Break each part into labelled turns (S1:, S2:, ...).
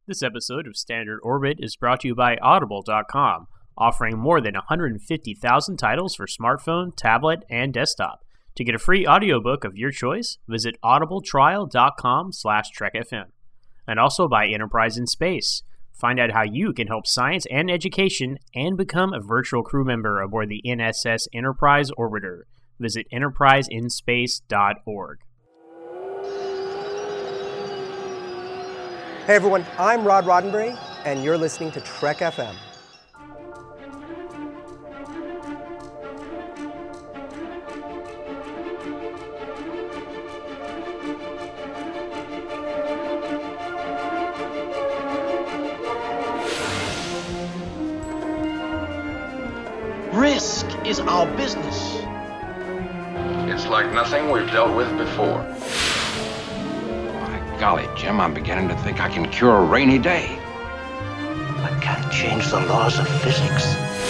S1: This episode of Standard Orbit is brought to you by Audible.com, offering more than 150,000 titles for smartphone, tablet, and desktop. To get a free audiobook of your choice, visit audibletrial.com/trekfm. And also by Enterprise in Space. Find out how you can help science and education and become a virtual crew member aboard the NSS Enterprise Orbiter. Visit enterpriseinspace.org.
S2: Hey everyone, I'm Rod Roddenberry, and you're listening to Trek FM.
S3: Risk is our business.
S4: It's like nothing we've dealt with before.
S5: Golly, Jim, I'm beginning to think I can cure a rainy day.
S3: I can't change the laws of physics.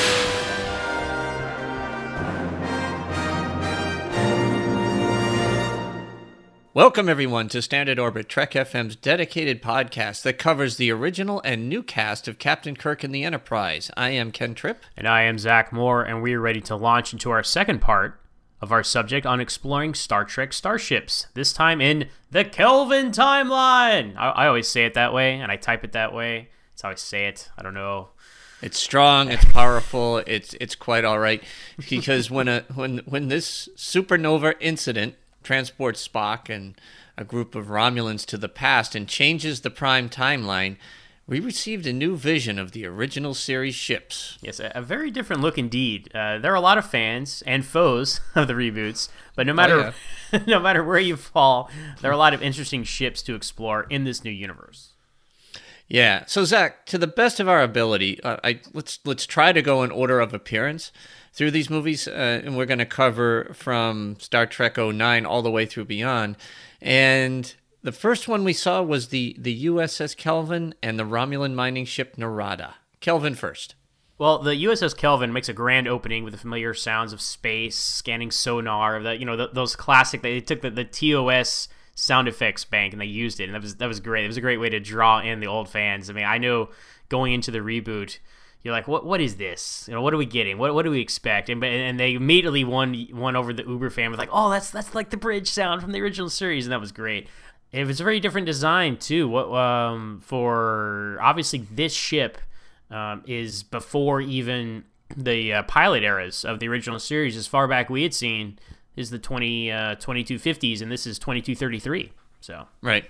S6: Welcome, everyone, to Standard Orbit, Trek FM's dedicated podcast that covers the original and new cast of Captain Kirk and the Enterprise. I am Ken Tripp.
S1: And I am Zach Moore, and we are ready to launch into our second part of our subject on exploring Star Trek starships, this time in the Kelvin timeline. I always say it that way, and I type it that way. That's how I say it. I don't know.
S6: It's strong, it's powerful, it's quite all right, because when this supernova incident transports Spock and a group of Romulans to the past and changes the prime timeline, we received a new vision of the original series ships.
S1: Yes, a very different look indeed. There are a lot of fans and foes of the reboots, but no matter no matter where you fall, there are a lot of interesting ships to explore in this new universe.
S6: Yeah. So Zach, to the best of our ability, let's try to go in order of appearance through these movies, and we're going to cover from Star Trek 09 all the way through beyond. And the first one we saw was the USS Kelvin and the Romulan mining ship Narada. Kelvin first.
S1: Well, the USS Kelvin makes a grand opening with the familiar sounds of space, scanning sonar, those classic. They took the TOS sound effects bank and they used it, and that was great. It was a great way to draw in the old fans. I mean, I know going into the reboot, you're like, what is this? What are we getting? What do we expect? And they immediately won over the Uber fan with like, oh, that's like the bridge sound from the original series, and that was great. It was a very different design too. For obviously this ship is before even the pilot eras of the original series. As far back we had seen is the 2250s, and this is 2233. So
S6: right.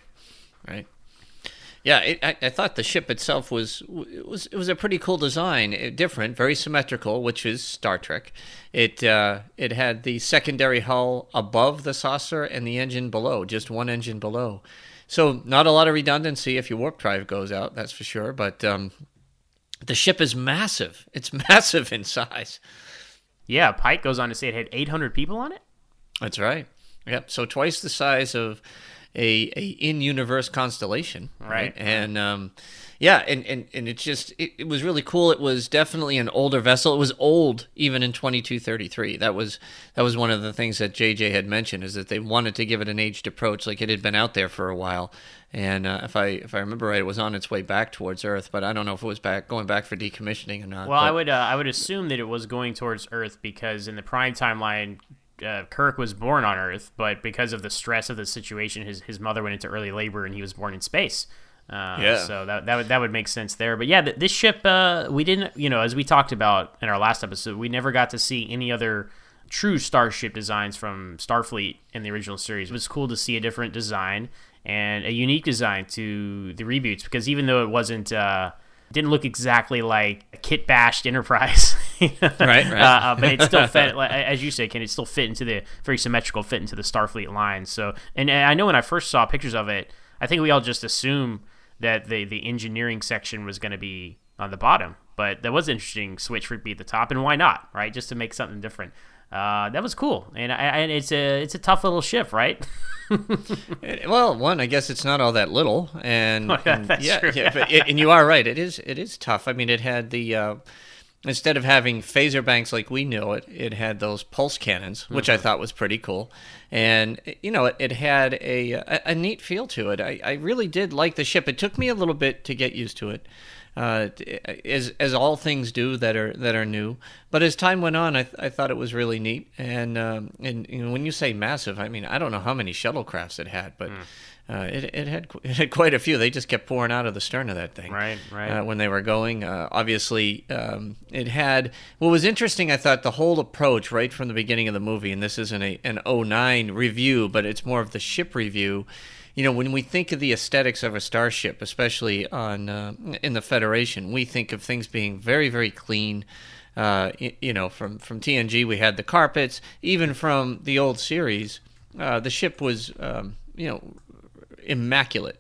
S6: Yeah, I thought the ship itself was a pretty cool design, different, very symmetrical, which is Star Trek. It had the secondary hull above the saucer and the engine below, just one engine below. So not a lot of redundancy if your warp drive goes out, that's for sure. But the ship is massive. It's massive in size.
S1: Yeah, Pike goes on to say it had 800 people on it. That's
S6: right. Yep. So twice the size of a in-universe constellation, right? And and it was really cool. It was definitely an older vessel. It was old even in 2233. That was one of the things that JJ had mentioned, is that they wanted to give it an aged approach, like it had been out there for a while. And if I remember right, it was on its way back towards Earth, but I don't know if it was going back for decommissioning or not.
S1: Well, I would assume that it was going towards Earth, because in the prime timeline, Kirk was born on Earth, but because of the stress of the situation, his mother went into early labor and he was born in space. So that would make sense there. But yeah, this ship, we didn't, as we talked about in our last episode, we never got to see any other true starship designs from Starfleet in the original series. It was cool to see a different design and a unique design to the reboots, because even though it wasn't, didn't look exactly like a kit bashed Enterprise,
S6: right.
S1: But it still fit, as you say, Ken. It still fit into the very symmetrical fit into the Starfleet line. So, and I know when I first saw pictures of it, I think we all just assumed that the engineering section was going to be on the bottom, but that was an interesting switch for it to be at the top, and why not, right? Just to make something different. That was cool, and it's a tough little ship, right?
S6: Well, I guess it's not all that little, and
S1: that's true.
S6: But and you are right. It is tough. I mean, it had the instead of having phaser banks like we know it, it had those pulse cannons, which I thought was pretty cool. And, it had a neat feel to it. I really did like the ship. It took me a little bit to get used to it, as all things do that are new. But as time went on, I thought it was really neat. And when you say massive, I mean, I don't know how many shuttlecrafts it had, but... It had quite a few. They just kept pouring out of the stern of that thing.
S1: Right.
S6: When they were going. Obviously, it had... What was interesting, I thought, the whole approach right from the beginning of the movie, and this isn't an '09 review, but it's more of the ship review. When we think of the aesthetics of a starship, especially in the Federation, we think of things being very, very clean. From TNG, we had the carpets. Even from the old series, the ship was, immaculate.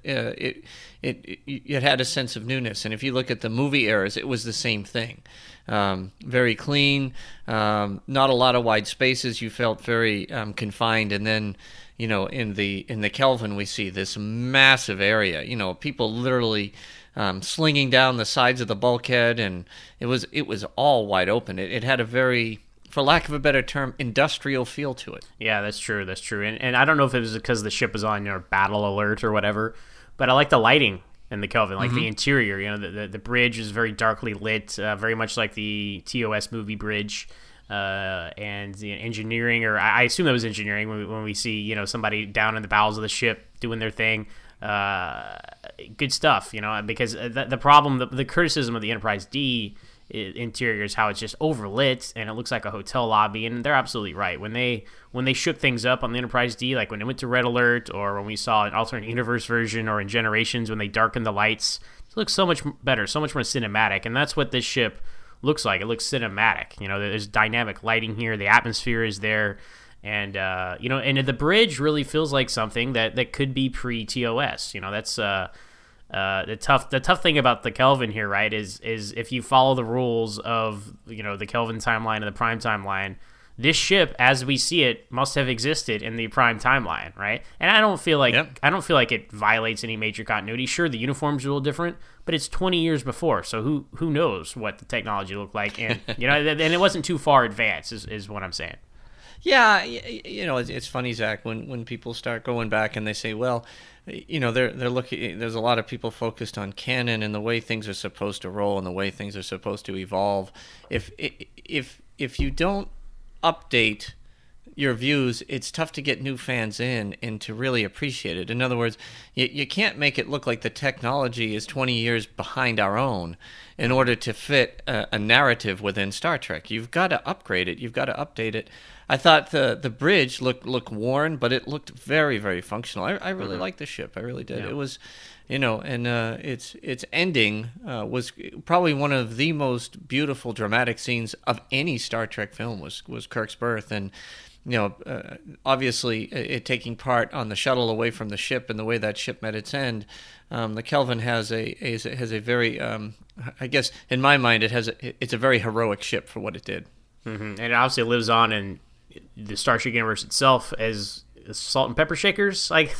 S6: It had a sense of newness, and if you look at the movie eras, it was the same thing. Very clean, not a lot of wide spaces. You felt very confined, and then in the Kelvin we see this massive area. People literally slinging down the sides of the bulkhead, and it was all wide open. It had a very, for lack of a better term, industrial feel to it.
S1: Yeah, that's true. And I don't know if it was because the ship was on battle alert or whatever, but I like the lighting in the Kelvin, like the interior. The bridge is very darkly lit, very much like the TOS movie bridge. And the engineering, or I assume that was engineering when we see somebody down in the bowels of the ship doing their thing. Good stuff, because the problem, the criticism of the Enterprise D interior is how it's just overlit and it looks like a hotel lobby, and they're absolutely right. When they shook things up on the Enterprise D, like when it went to red alert, or when we saw an alternate universe version, or in Generations when they darkened the lights, it looks so much better, so much more cinematic, and that's what this ship looks like. It looks cinematic. There's dynamic lighting here, the atmosphere is there, and and the bridge really feels like something that could be pre-TOS. That's the tough thing about the Kelvin here, right, is if you follow the rules of the Kelvin timeline and the Prime timeline, this ship as we see it must have existed in the Prime timeline, right? And I don't feel like it violates any major continuity. Sure, the uniforms are a little different, but it's 20 years before, so who knows what the technology looked like, and and it wasn't too far advanced is what I'm saying.
S6: Yeah, it's funny, Zach, when people start going back and they say, well, they're looking. There's a lot of people focused on canon and the way things are supposed to roll and the way things are supposed to evolve. If you don't update your views, it's tough to get new fans in and to really appreciate it. In other words, you can't make it look like the technology is 20 years behind our own in order to fit a narrative within Star Trek. You've got to upgrade it. You've got to update it. I thought the bridge looked worn, but it looked very, very functional. I really liked the ship. I really did. Yeah. It was, and its ending was probably one of the most beautiful, dramatic scenes of any Star Trek film was Kirk's birth, and obviously it taking part on the shuttle away from the ship and the way that ship met its end. The Kelvin has a very, I guess in my mind, it's a very heroic ship for what it did.
S1: Mm-hmm. And it obviously lives on in the Starship universe itself as salt and pepper shakers, like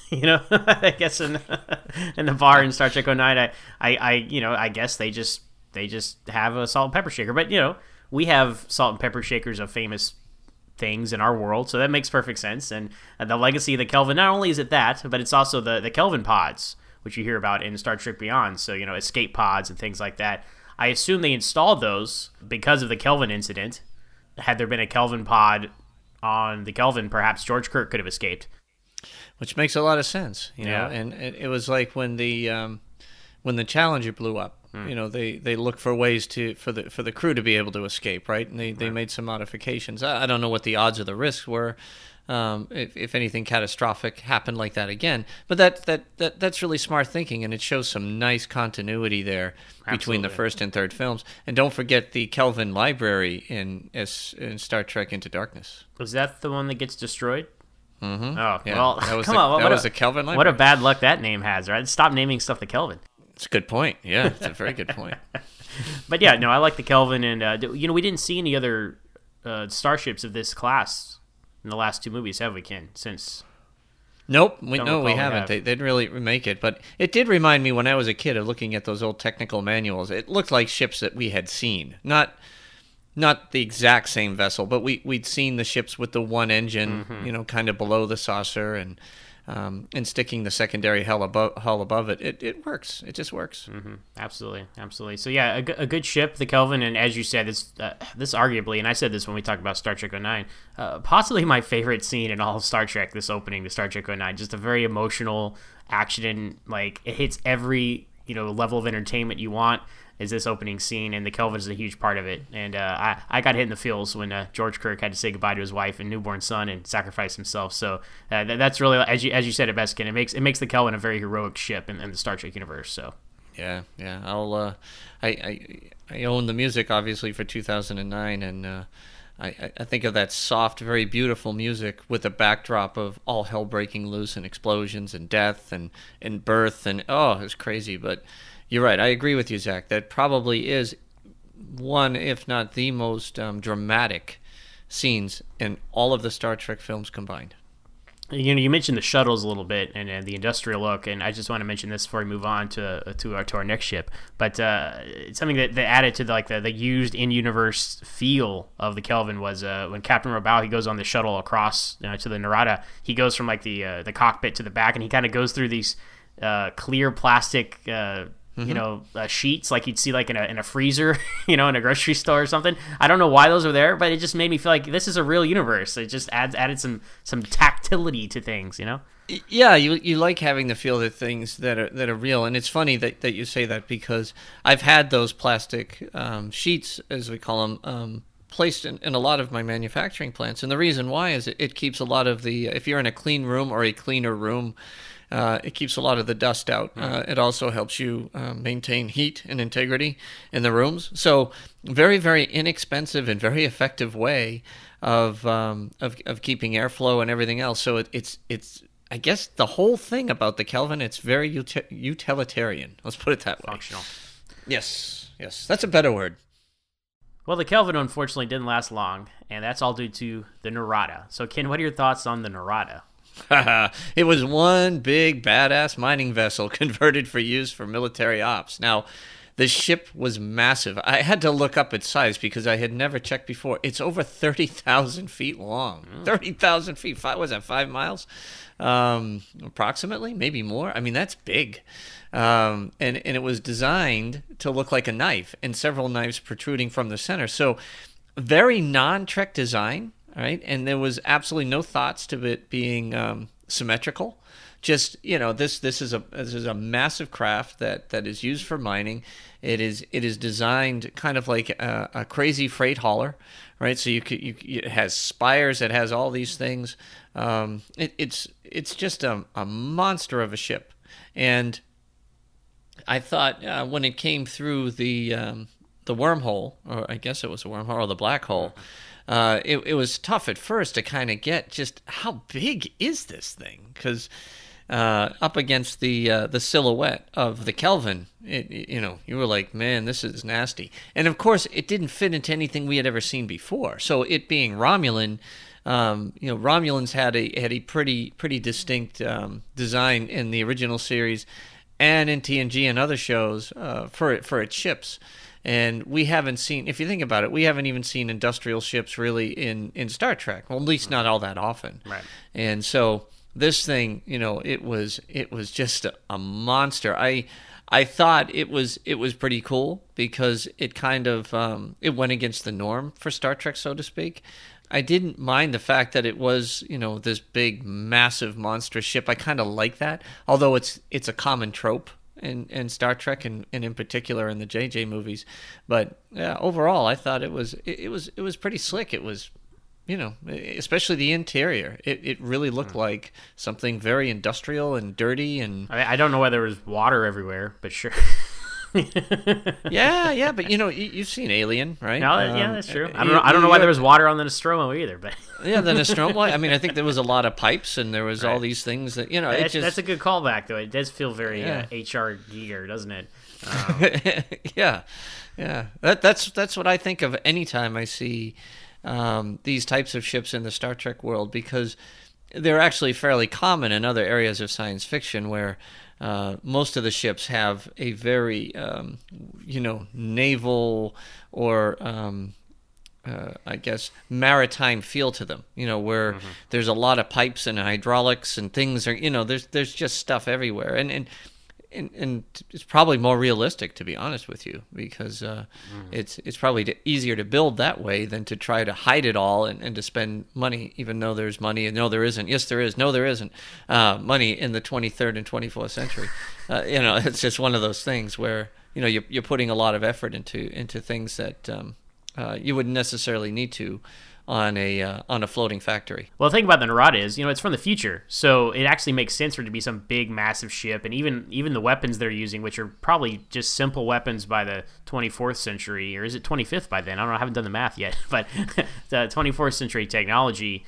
S1: I guess in the bar in Star Trek 09, I guess they just have a salt and pepper shaker, but we have salt and pepper shakers of famous things in our world, so that makes perfect sense. And the legacy of the Kelvin, not only is it that, but it's also the Kelvin pods, which you hear about in Star Trek Beyond, so escape pods and things like that. I assume they installed those because of the Kelvin incident. Had there been a Kelvin pod on the Kelvin, perhaps George Kirk could have escaped.
S6: Which makes a lot of sense, know. And it was like when the Challenger blew up. They looked for ways for the crew to be able to escape, right? And they made some modifications. I don't know what the odds or the risks were, if anything catastrophic happened like that again. But that's really smart thinking, and it shows some nice continuity there between the first and third films. And don't forget the Kelvin library in Star Trek Into Darkness.
S1: Was that the one that gets destroyed?
S6: Mm-hmm.
S1: Oh,
S6: yeah.
S1: Well, come on.
S6: That was the Kelvin library.
S1: What a bad luck that name has, right? Stop naming stuff the Kelvin.
S6: It's a good point. Yeah, it's a very good point.
S1: But yeah, no, I like the Kelvin, and we didn't see any other starships of this class in the last two movies, have we, Ken? Since
S6: Nope,
S1: Don't
S6: no, we
S1: recall
S6: haven't.
S1: have.
S6: They didn't really remake it, but it did remind me when I was a kid of looking at those old technical manuals. It looked like ships that we had seen, not the exact same vessel, but we'd seen the ships with the one engine, kind of below the saucer, and sticking the secondary hull above it. It works. It just works.
S1: Absolutely. So yeah, a good ship, the Kelvin, and as you said, this arguably, and I said this when we talked about Star Trek 09, possibly my favorite scene in all of Star Trek. This opening to Star Trek 09, just a very emotional action, like it hits every level of entertainment you want. Is this opening scene, and the Kelvin is a huge part of it. And I got hit in the feels when George Kirk had to say goodbye to his wife and newborn son and sacrifice himself. So that's really, as you said it best, Ken, it makes the Kelvin a very heroic ship in the Star Trek universe. So
S6: yeah. I'll I own the music obviously for 2009, and I think of that soft, very beautiful music with a backdrop of all hell breaking loose and explosions and death and birth, and it was crazy. But you're right. I agree with you, Zach. That probably is one, if not the most dramatic scenes in all of the Star Trek films combined.
S1: You mentioned the shuttles a little bit and the industrial look, and I just want to mention this before we move on to our next ship. But something that added to the used in-universe feel of the Kelvin was when Captain Robau, he goes on the shuttle across to the Narada. He goes from the cockpit to the back, and he kind of goes through these clear plastic sheets like you'd see like in a freezer, in a grocery store or something. I don't know why those are there, but it just made me feel like this is a real universe. It just added some tactility to things,
S6: Yeah, you like having the feel of things that are real, and it's funny that you say that, because I've had those plastic sheets, as we call them, placed in a lot of my manufacturing plants, and the reason why is it keeps a lot of the, if you're in a clean room or a cleaner room, it keeps a lot of the dust out. It also helps you maintain heat and integrity in the rooms. So very, very inexpensive and very effective way of keeping airflow and everything else. So it's I guess the whole thing about the Kelvin, it's very utilitarian. Let's put it that way.
S1: Functional.
S6: Yes, that's a better word.
S1: Well, the Kelvin unfortunately didn't last long, and that's all due to the Narada. So Ken, what are your thoughts on the Narada?
S6: It was one big badass mining vessel converted for use for military ops. Now, the ship was massive. I had to look up its size because I had never checked before. It's over 30,000 feet long. 30,000 feet. Was that 5 miles? Approximately, maybe more. I mean, that's big. And it was designed to look like a knife, and several knives protruding from the center. So, very non-Trek design. All right, and there was absolutely no thoughts to it being symmetrical. Just this is a massive craft that is used for mining. It is designed kind of like a crazy freight hauler, right? So it has spires, it has all these things. It's just a monster of a ship. And I thought when it came through the wormhole, or I guess it was a wormhole, or the black hole. It was tough at first to kind of get just how big is this thing, because up against the silhouette of the Kelvin, you were like, man, this is nasty. And of course, it didn't fit into anything we had ever seen before. So it being Romulan, Romulans had a pretty distinct design in the original series and in TNG and other shows for its ships. And we haven't seen, if you think about it, we haven't even seen industrial ships really in Star Trek. Well, at least not all that often.
S1: Right.
S6: And so this thing, it was just a monster. I thought it was pretty cool because it kind of it went against the norm for Star Trek, so to speak. I didn't mind the fact that it was, this big, massive, monstrous ship. I kind of like that, although it's a common trope in Star Trek and in particular in the JJ movies. But yeah, overall, I thought it was pretty slick. It was, especially the interior. It really looked like something very industrial and dirty. And
S1: I don't know why there was water everywhere, but sure.
S6: yeah, but you've seen Alien, right?
S1: No, yeah, that's true. I don't know why there was water on the Nostromo either, but
S6: yeah, the Nostromo. I mean, I think there was a lot of pipes, and there was all these things that
S1: that's a good callback, though. It does feel very HR gear, doesn't it?
S6: Yeah. That's what I think of anytime I see these types of ships in the Star Trek world, because they're actually fairly common in other areas of science fiction where most of the ships have a very, naval or I guess maritime feel to them. Where there's a lot of pipes and hydraulics and things are. There's just stuff everywhere, and it's probably more realistic, to be honest with you, because it's probably easier to build that way than to try to hide it all and to spend money, even though there's money. And no, there isn't. Yes, there is. No, there isn't. Money in the 23rd and 24th century. It's just one of those things where you're putting a lot of effort into things that you wouldn't necessarily need to on a floating factory.
S1: Well, the thing about the Narada is, it's from the future, so it actually makes sense for it to be some big, massive ship, and even the weapons they're using, which are probably just simple weapons by the 24th century, or is it 25th by then? I don't know, I haven't done the math yet, but the 24th century technology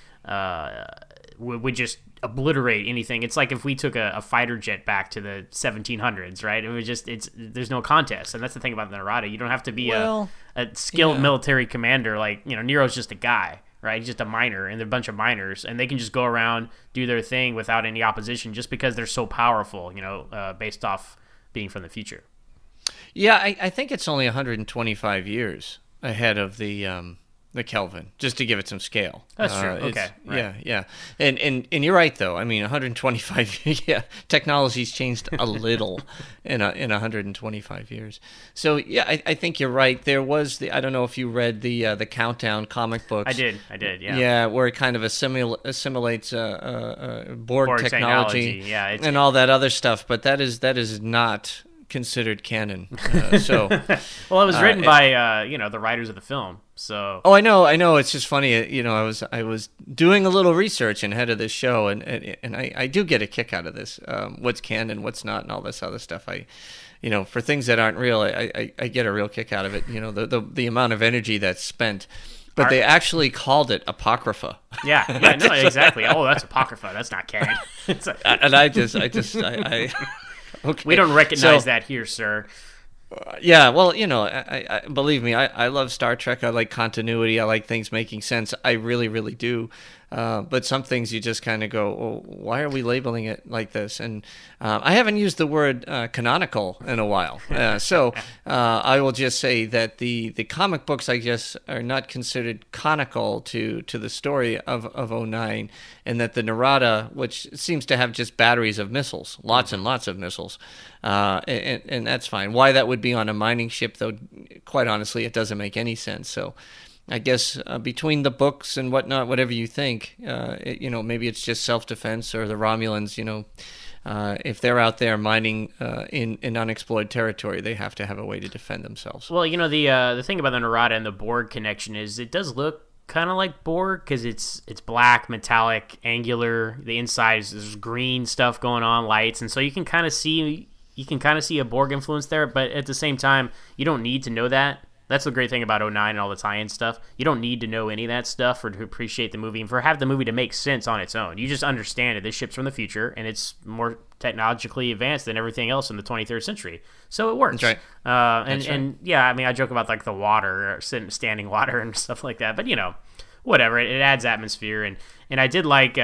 S1: would just obliterate anything. It's like if we took a fighter jet back to the 1700s, right? It was just, there's no contest, and that's the thing about the Narada. You don't have to be a skilled military commander. Like, Nero's just a guy, right? He's just a miner, and they're a bunch of miners, and they can just go around, do their thing without any opposition just because they're so powerful, based off being from the future.
S6: Yeah, I think it's only 125 years ahead of the Kelvin, just to give it some scale.
S1: That's true. Okay. Right.
S6: Yeah. And you're right, though. I mean, 125. Yeah, technology's changed a little in 125 years. So yeah, I think you're right. There was I don't know if you read the Countdown comic books.
S1: I did. Yeah.
S6: Yeah, where it kind of assimilates Borg technology.
S1: Yeah,
S6: and all that other stuff. But that is not considered canon.
S1: Well, it was written by the writers of the film. So
S6: I know. It's just funny. I was doing a little research ahead of this show, and I do get a kick out of this. What's canon, what's not, and all this other stuff. For things that aren't real, I get a real kick out of it. The amount of energy that's spent. But they actually called it Apocrypha.
S1: Yeah, no, exactly. Oh, that's Apocrypha. That's not canon.
S6: And I okay.
S1: We don't recognize that here, sir.
S6: Yeah, well, I believe me, I love Star Trek. I like continuity. I like things making sense. I really, really do. But some things you just kind of go, oh, why are we labeling it like this? And I haven't used the word canonical in a while. So I will just say that the comic books, I guess, are not considered canonical to the story of 09, and that the Narada, which seems to have just batteries of missiles, lots and lots of missiles, and that's fine. Why that would be on a mining ship, though, quite honestly, it doesn't make any sense. So I guess between the books and whatnot, whatever you think, maybe it's just self-defense, or the Romulans, if they're out there mining in unexplored territory, they have to have a way to defend themselves.
S1: Well, the thing about the Narada and the Borg connection is it does look kind of like Borg, because it's black, metallic, angular. The inside is green stuff going on, lights, and so you can kind of see a Borg influence there. But at the same time, you don't need to know that. That's the great thing about 09 and all the tie-in stuff. You don't need to know any of that stuff or to appreciate the movie and have the movie to make sense on its own. You just understand it. This ship's from the future, and it's more technologically advanced than everything else in the 23rd century. So it works.
S6: That's right.
S1: And yeah, I mean, I joke about like the water, or standing water and stuff like that. But, whatever. It adds atmosphere. And I did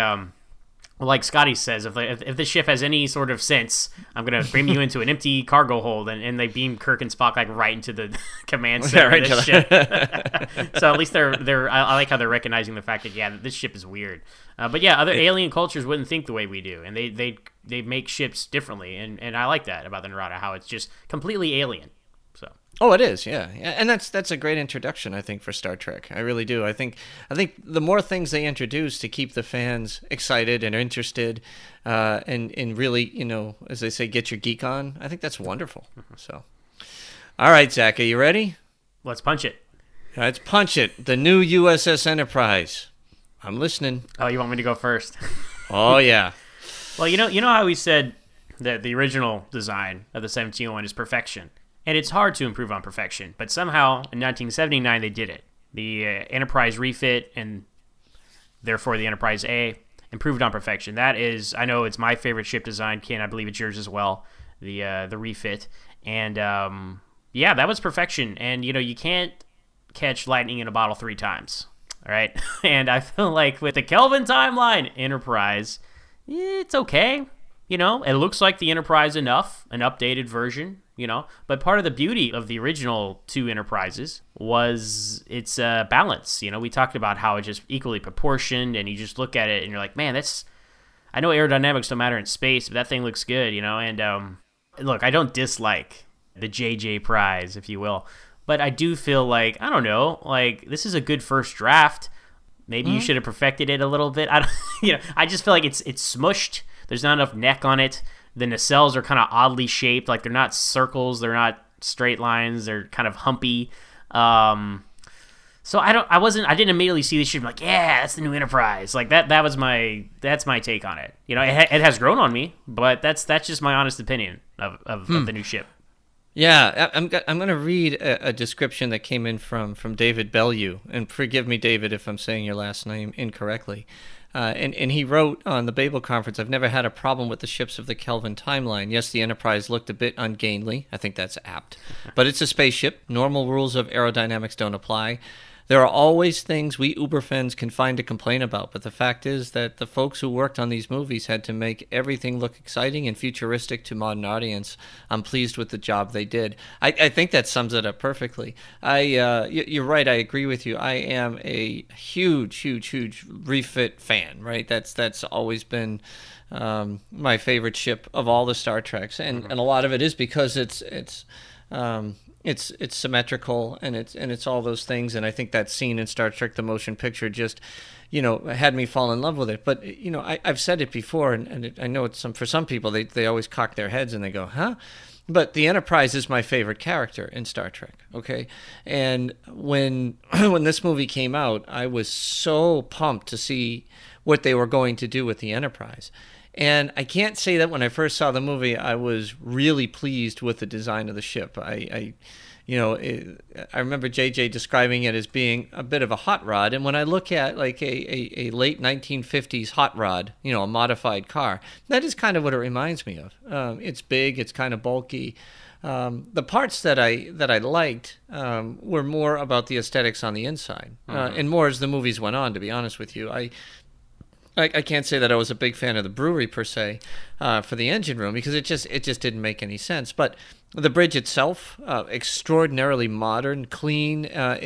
S1: like Scotty says, if the ship has any sort of sense, I'm going to beam you into an empty cargo hold, and they beam Kirk and Spock right into the command center of this ship. So at least I like how they're recognizing the fact that, this ship is weird. But yeah, other alien cultures wouldn't think the way we do, and they make ships differently, and I like that about the Narada, how it's just completely alien. So.
S6: Oh, it is, yeah, and that's a great introduction, I think, for Star Trek. I really do. I think the more things they introduce to keep the fans excited and interested, and really, as they say, get your geek on. I think that's wonderful. So, all right, Zach, are you ready?
S1: Let's punch it.
S6: Let's punch it. The new USS Enterprise. I'm listening.
S1: Oh, you want me to go first?
S6: Oh yeah.
S1: Well, you know how we said that the original design of the 1701 is perfection. And it's hard to improve on perfection, but somehow in 1979 they did it. The Enterprise refit, and therefore the Enterprise A, improved on perfection. That is, I know it's my favorite ship design, Ken. I believe it's yours as well. The refit, and that was perfection. And you can't catch lightning in a bottle 3 times. all right? And I feel like with the Kelvin timeline, Enterprise, it's okay. You know, it looks like the Enterprise enough, an updated version, you know. But part of the beauty of the original two Enterprises was its balance. You know, we talked about how it's just equally proportioned, and you just look at it and you're like, man, that's... I know aerodynamics don't matter in space, but that thing looks good, you know. And look, I don't dislike the JJ prize, if you will. But I do feel like, I don't know, like, this is a good first draft. Maybe you should have perfected it a little bit. I just feel like it's smushed. There's not enough neck on it. The nacelles are kind of oddly shaped. Like, they're not circles. They're not straight lines. They're kind of humpy. So I didn't immediately see this shit and be like, yeah, that's the new Enterprise. Like, that's my take on it. You know, it has grown on me, but that's just my honest opinion of the new ship.
S6: Yeah, I'm going to read a description that came in from David Bellew, and forgive me, David, if I'm saying your last name incorrectly. And he wrote on the Babel Conference, I've never had a problem with the ships of the Kelvin timeline. Yes, the Enterprise looked a bit ungainly. I think that's apt. But it's a spaceship. Normal rules of aerodynamics don't apply. There are always things we Uber fans can find to complain about, but the fact is that the folks who worked on these movies had to make everything look exciting and futuristic to modern audience. I'm pleased with the job they did. I think that sums it up perfectly. You're right. I agree with you. I am a huge refit fan. Right. That's always been my favorite ship of all the Star Treks, and a lot of it is because it's symmetrical and it's all those things, and I think that scene in Star Trek: The Motion Picture just, you know, had me fall in love with it. But you know, I've said it before, and I know it's for some people they always cock their heads and they go, huh? But the Enterprise is my favorite character in Star Trek. Okay, and when this movie came out, I was so pumped to see what they were going to do with the Enterprise. And I can't say that when I first saw the movie, I was really pleased with the design of the ship. I remember JJ describing it as being a bit of a hot rod. And when I look at like a late 1950s hot rod, you know, a modified car, that is kind of what it reminds me of. It's big, it's kind of bulky. The parts that I liked were more about the aesthetics on the inside, and more as the movies went on. To be honest with you, I can't say that I was a big fan of the brewery per se for the engine room, because it just didn't make any sense. But the bridge itself, extraordinarily modern, clean,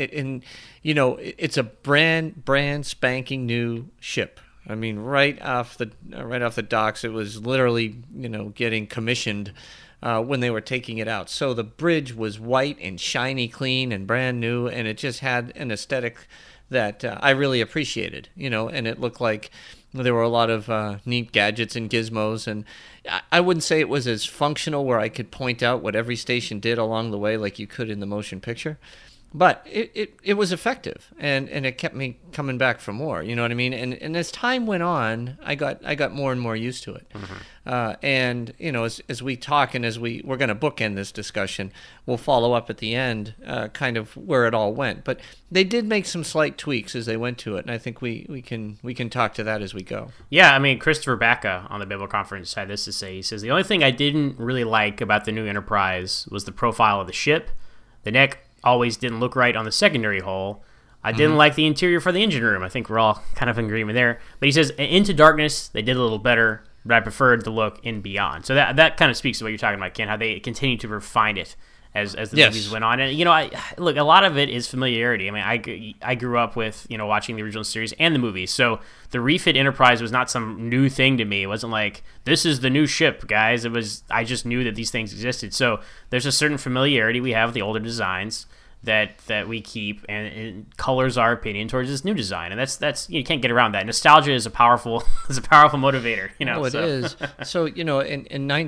S6: it's a brand spanking new ship. I mean, right off the docks, it was literally, you know, getting commissioned when they were taking it out. So the bridge was white and shiny, clean and brand new, and it just had an aesthetic that I really appreciated, you know, and it looked like there were a lot of neat gadgets and gizmos, and I wouldn't say it was as functional where I could point out what every station did along the way like you could in the motion picture. But it was effective, and it kept me coming back for more. You know what I mean? And as time went on, I got more and more used to it. And you know, as we talk and as we're going to bookend this discussion, we'll follow up at the end, kind of where it all went. But they did make some slight tweaks as they went to it, and I think we can talk to that as we go.
S1: Yeah, I mean, Christopher Bacca on the Babel Conference had this to say. He says, the only thing I didn't really like about the new Enterprise was the profile of the ship. The neck always didn't look right on the secondary hull. I didn't like the interior for the engine room. I think we're all kind of in agreement there. But he says, Into Darkness, they did a little better, but I preferred the look in Beyond. So that kind of speaks to what you're talking about, Ken, how they continue to refine it as the movies went on. And, you know, look, a lot of it is familiarity. I mean, I grew up with, you know, watching the original series and the movies. So the refit Enterprise was not some new thing to me. It wasn't like, this is the new ship, guys. I just knew that these things existed. So there's a certain familiarity we have with the older designs that we keep, and it colors our opinion towards this new design, and that's you can't get around that. Nostalgia is a powerful motivator, you know.
S6: Oh, it is. So, you know, in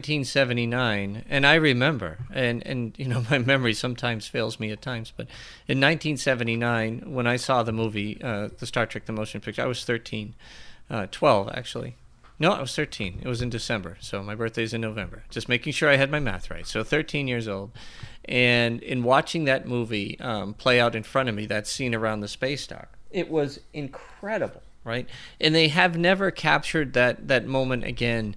S6: 1979, and I remember, and you know, my memory sometimes fails me at times, but in 1979, when I saw the movie, the Star Trek: The Motion Picture, I was 12 actually. No, I was 13. It was in December, so my birthday's in November. Just making sure I had my math right. So 13 years old. And in watching that movie play out in front of me, that scene around the space dock, it was incredible, right? And they have never captured that moment again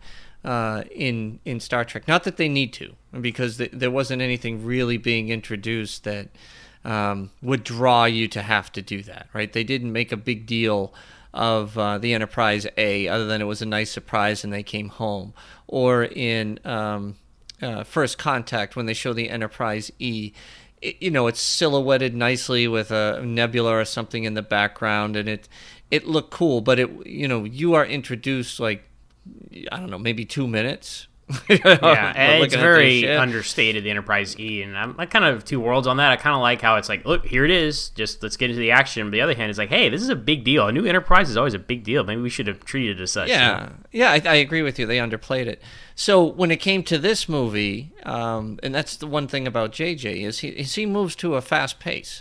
S6: in Star Trek. Not that they need to, because there wasn't anything really being introduced that would draw you to have to do that, right? They didn't make a big deal of the Enterprise A, other than it was a nice surprise and they came home. Or in First Contact, when they show the Enterprise E, it's silhouetted nicely with a nebula or something in the background, and it looked cool. But you are introduced like, I don't know, maybe 2 minutes.
S1: Yeah, and it's very understated, the Enterprise E, and I'm kind of two worlds on that. I kind of like how it's like, look, here it is, just let's get into the action. But the other hand, it's like, hey, this is a big deal. A new Enterprise is always a big deal. Maybe we should have treated it as such.
S6: Yeah, I agree with you. They underplayed it. So when it came to this movie, and that's the one thing about JJ, is he moves to a fast pace.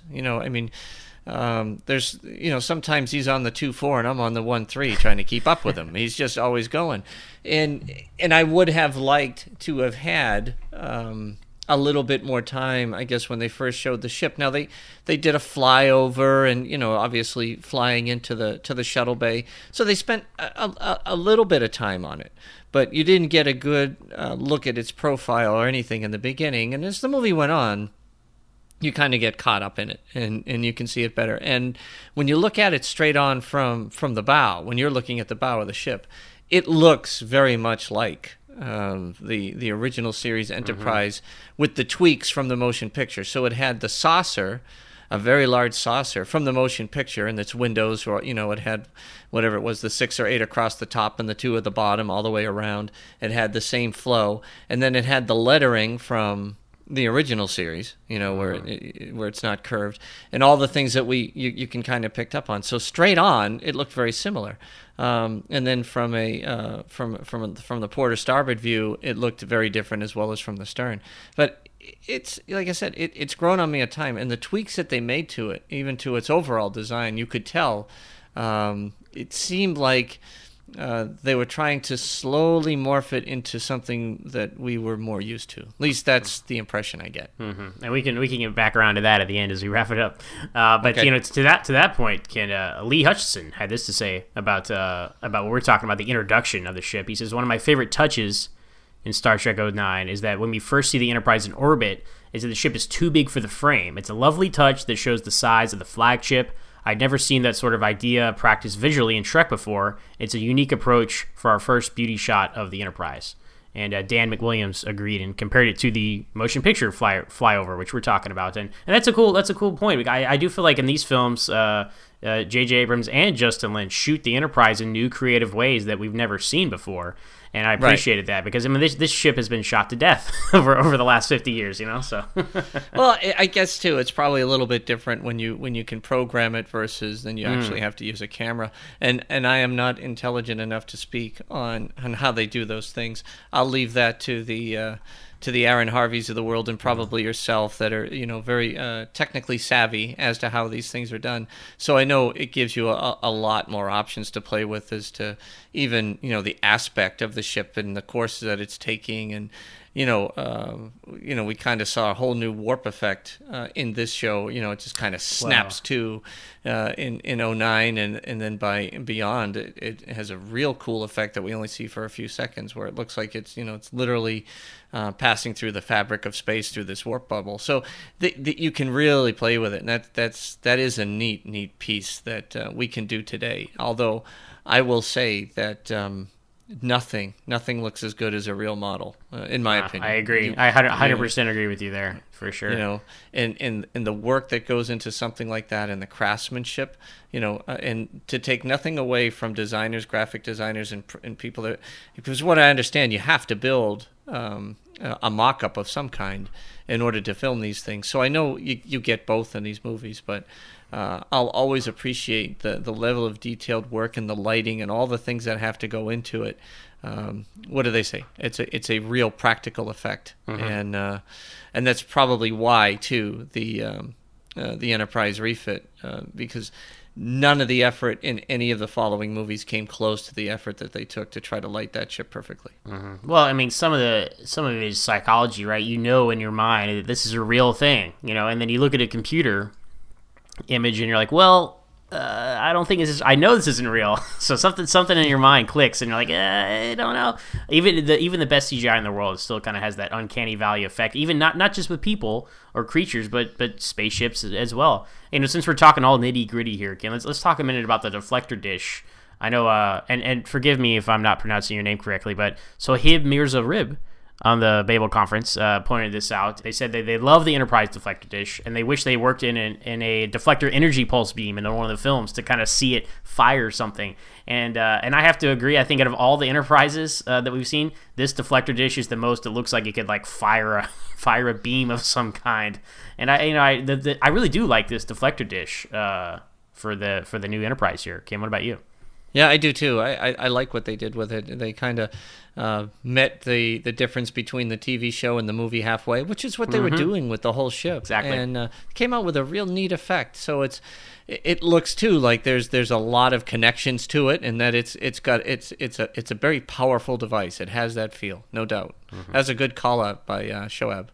S6: There's sometimes he's on the 2-4 and I'm on the 1-3 trying to keep up with him. He's just always going, and I would have liked to have had a little bit more time, I guess, when they first showed the ship. Now they did a flyover, and obviously flying into the shuttle bay, so they spent a little bit of time on it, but you didn't get a good look at its profile or anything in the beginning. And as the movie went on, you kind of get caught up in it, and you can see it better. And when you look at it straight on from the bow, when you're looking at the bow of the ship, it looks very much like the original series Enterprise, with the tweaks from the motion picture. So it had the saucer, a very large saucer from the motion picture, and its windows were, it had whatever it was, the 6 or 8 across the top and the 2 at the bottom all the way around. It had the same flow, and then it had the lettering from the original series, where it's not curved, and all the things that you can kind of pick up on. So straight on, it looked very similar, and then from the port or starboard view, it looked very different, as well as from the stern. But it's, like I said, it's grown on me a time, and the tweaks that they made to it, even to its overall design, you could tell. It seemed like they were trying to slowly morph it into something that we were more used to. At least that's the impression I get.
S1: And we can get back around to that at the end as we wrap it up. But
S6: okay.
S1: To that point, Lee Hutchison had this to say about what we're talking about, the introduction of the ship. He says, one of my favorite touches in Star Trek 09 is that when we first see the Enterprise in orbit, is that the ship is too big for the frame. It's a lovely touch that shows the size of the flagship. I'd never seen that sort of idea practiced visually in Trek before. It's a unique approach for our first beauty shot of the Enterprise. And Dan McWilliams agreed and compared it to the motion picture flyover, which we're talking about. And that's a cool point. I do feel like in these films, J.J. Abrams and Justin Lin shoot the Enterprise in new creative ways that we've never seen before. And I appreciated that, because this ship has been shot to death over the last 50 years, so.
S6: Well, I guess too, it's probably a little bit different when you can program it versus then you actually have to use a camera. And I am not intelligent enough to speak on how they do those things. I'll leave that to the Aaron Harveys of the world, and probably yourself, that are very technically savvy as to how these things are done. So I know it gives you a lot more options to play with as to even the aspect of the ship and the course that it's taking, and we kind of saw a whole new warp effect in this show. It just kind of snaps to in 09, and then beyond, it has a real cool effect that we only see for a few seconds, where it looks like it's it's literally passing through the fabric of space through this warp bubble. So you can really play with it, and that is a neat piece that we can do today. Although I will say that nothing looks as good as a real model, in my opinion.
S1: I agree. I 100% agree with you there, for sure.
S6: And the work that goes into something like that, and the craftsmanship, and to take nothing away from designers, graphic designers, and people that, because what I understand, you have to build a mock-up of some kind in order to film these things. So I know you get both in these movies, but I'll always appreciate the level of detailed work and the lighting and all the things that have to go into it. What do they say? It's a real practical effect, and that's probably why too the Enterprise refit, because none of the effort in any of the following movies came close to the effort that they took to try to light that ship perfectly.
S1: Well, I mean, some of it is psychology, right? In your mind that this is a real thing, and then you look at a computer image and you're like, well, I don't think this is. I know this isn't real. So something in your mind clicks, and you're like, I don't know. Even the best CGI in the world still kind of has that uncanny valley effect. Even not just with people or creatures, but spaceships as well. And since we're talking all nitty gritty here, Ken, let's talk a minute about the deflector dish. I know, and forgive me if I'm not pronouncing your name correctly, but Sohaib Mirza-Rib on the Babel conference pointed this out. They said they love the Enterprise deflector dish, and they wish they worked in a deflector energy pulse beam in one of the films to kind of see it fire something. And I have to agree. I think out of all the Enterprises that we've seen, this deflector dish is the most. It looks like it could like fire a beam of some kind. And I really do like this deflector dish for the new Enterprise here. Kim, what about you?
S6: Yeah, I do too. I like what they did with it. They kind of met the difference between the TV show and the movie halfway, which is what they were doing with the whole ship.
S1: Exactly.
S6: And came out with a real neat effect. So it looks too like there's a lot of connections to it, and that it's a very powerful device. It has that feel, no doubt. That's a good call out by Shoaib.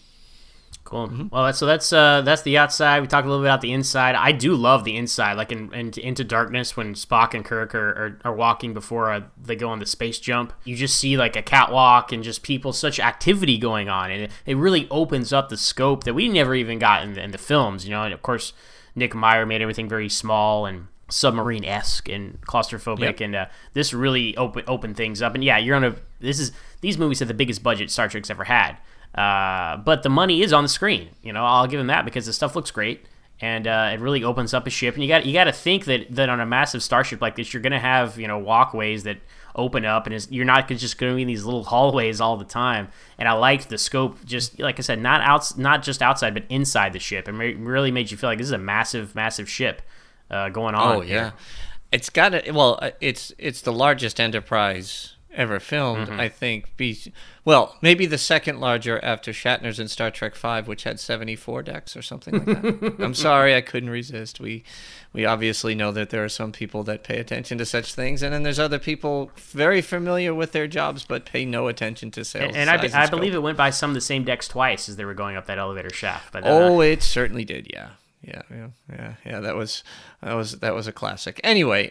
S1: Cool. Well, that's the outside. We talked a little bit about the inside. I do love the inside, like in Into Darkness when Spock and Kirk are walking before they go on the space jump. You just see like a catwalk and just people, such activity going on, and it really opens up the scope that we never even got in the films. And of course, Nick Meyer made everything very small and submarine-esque and claustrophobic, and this really opened things up. And yeah, these movies have the biggest budget Star Trek's ever had. But the money is on the screen. I'll give them that because the stuff looks great, and it really opens up a ship. And you got to think that on a massive starship like this, you're gonna have walkways that open up, and you're not just going in these little hallways all the time. And I liked the scope, just like I said, not just outside, but inside the ship, and really made you feel like this is a massive, massive ship going on.
S6: Oh yeah, here. It's got it. Well, it's the largest Enterprise ever filmed, I think. Maybe the second larger after Shatner's in Star Trek V, which had 74 decks or something like that. I'm sorry, I couldn't resist. We obviously know that there are some people that pay attention to such things, and then there's other people very familiar with their jobs but pay no attention to sales.
S1: And I believe it went by some of the same decks twice as they were going up that elevator shaft. But
S6: it certainly did. Yeah. That was a classic. Anyway,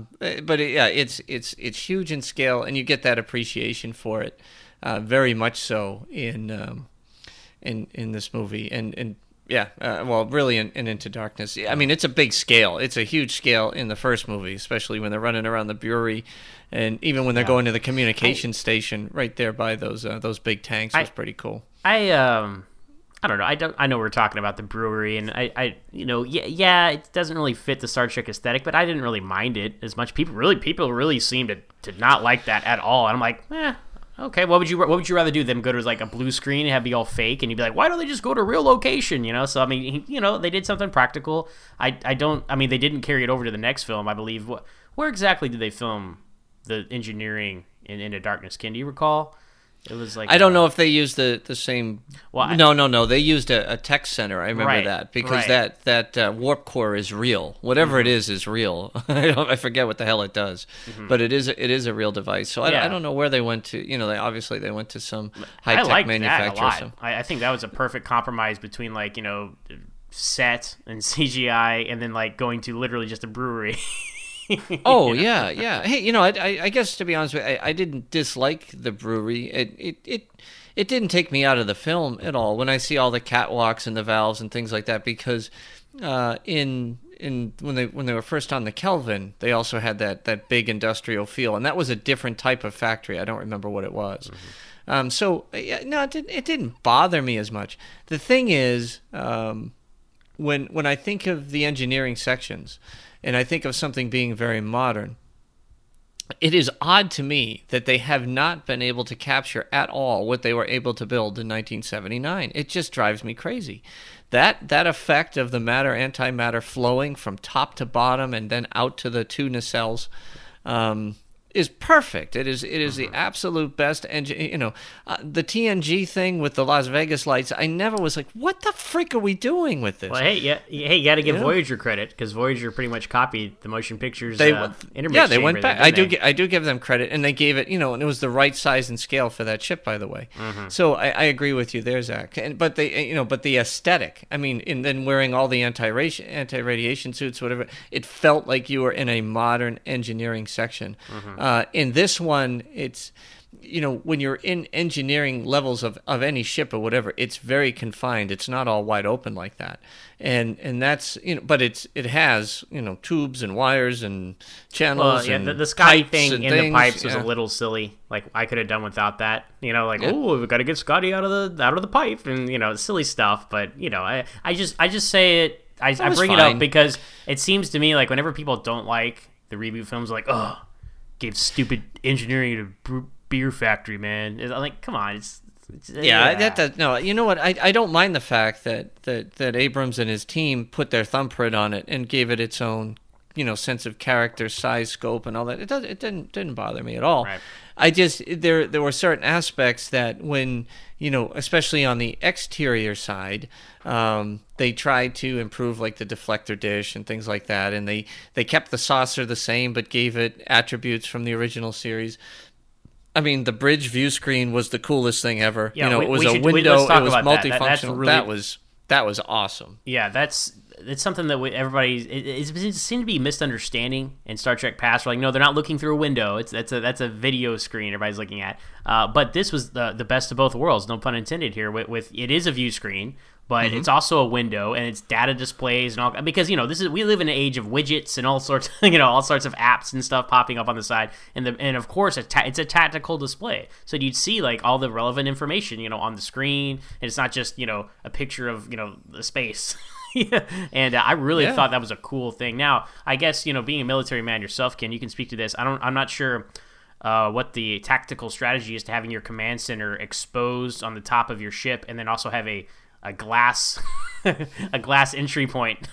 S6: it's huge in scale, and you get that appreciation for it, very much so in this movie, and really in Into Darkness. I mean, it's a big scale. It's a huge scale in the first movie, especially when they're running around the brewery, and even when they're going to the communication station right there by those big tanks. Was pretty cool.
S1: I don't know. I know we're talking about the brewery, and it doesn't really fit the Star Trek aesthetic, but I didn't really mind it as much. People really seem to not like that at all. And I'm like, okay. What would you rather do? Them go to like a blue screen and have it be all fake, and you'd be like, why don't they just go to a real location? So I mean, they did something practical. I mean, they didn't carry it over to the next film, I believe. Where exactly did they film the engineering in Into Darkness? Ken, do you recall? It was like,
S6: I don't know if they used the same.
S1: Well,
S6: no. They used a tech center. I remember that because that warp core is real. Whatever it is real. I forget what the hell it does, but it is a real device. So I don't know where they went to. They went to some high tech manufacturer.
S1: That a lot. I think that was a perfect compromise between set and CGI, and then going to literally just a brewery.
S6: Oh yeah. Hey, I guess to be honest with you, I didn't dislike the brewery. It didn't take me out of the film at all when I see all the catwalks and the valves and things like that. Because when they were first on the Kelvin, they also had that big industrial feel, and that was a different type of factory. I don't remember what it was. It didn't bother me as much. The thing is, when I think of the engineering sections, and I think of something being very modern, it is odd to me that they have not been able to capture at all what they were able to build in 1979. It just drives me crazy. That effect of the matter-antimatter flowing from top to bottom and then out to the two nacelles, is perfect. It is the absolute best engine. The TNG thing with the Las Vegas lights. I never was like, what the frick are we doing with this?
S1: Well, you got to give Voyager credit because Voyager pretty much copied the motion pictures.
S6: They
S1: chamber
S6: went back.
S1: there,
S6: I do give them credit, and they gave it, and it was the right size and scale for that ship, by the way. So I agree with you there, Zach. But the aesthetic. I mean, and then wearing all the anti-radiation suits, whatever, it felt like you were in a modern engineering section. In this one, it's, when you're in engineering levels of any ship or whatever, it's very confined. It's not all wide open like that. And that's, but it has, tubes and wires and channels.
S1: Well, yeah,
S6: and
S1: the Scotty
S6: pipes
S1: thing
S6: and
S1: in
S6: things.
S1: the pipes was a little silly. Like, I could have done without that. Oh, we got to get Scotty out of the pipe, and silly stuff. But I just say it. I bring it up because it seems to me like whenever people don't like the reboot films, like, oh, gave stupid engineering to Beer Factory, man. I'm like, come on,
S6: no. You know what? I don't mind the fact that Abrams and his team put their thumbprint on it and gave it its own, sense of character, size, scope, and all that. It didn't bother me at all.
S1: Right.
S6: I just there were certain aspects that when especially on the exterior side, they tried to improve like the deflector dish and things like that, and they kept the saucer the same but gave it attributes from the original series. I mean, the bridge view screen was the coolest thing ever.
S1: Yeah,
S6: it was a window. It was multifunctional.
S1: Really,
S6: that was awesome.
S1: Yeah, it's something that everybody it seemed to be misunderstanding in Star Trek Past. We're like, no, they're not looking through a window. That's a video screen everybody's looking at. But this was the best of both worlds, no pun intended here. With it is a view screen, but it's also a window and it's data displays and all, because we live in an age of widgets and all sorts all sorts of apps and stuff popping up on the side, and of course it's a tactical display, so you'd see like all the relevant information on the screen, and it's not just a picture of the space. And I really thought that was a cool thing. Now, I guess being a military man yourself, Ken, you can speak to this. I'm not sure what the tactical strategy is to having your command center exposed on the top of your ship, and then also have a glass a glass entry point.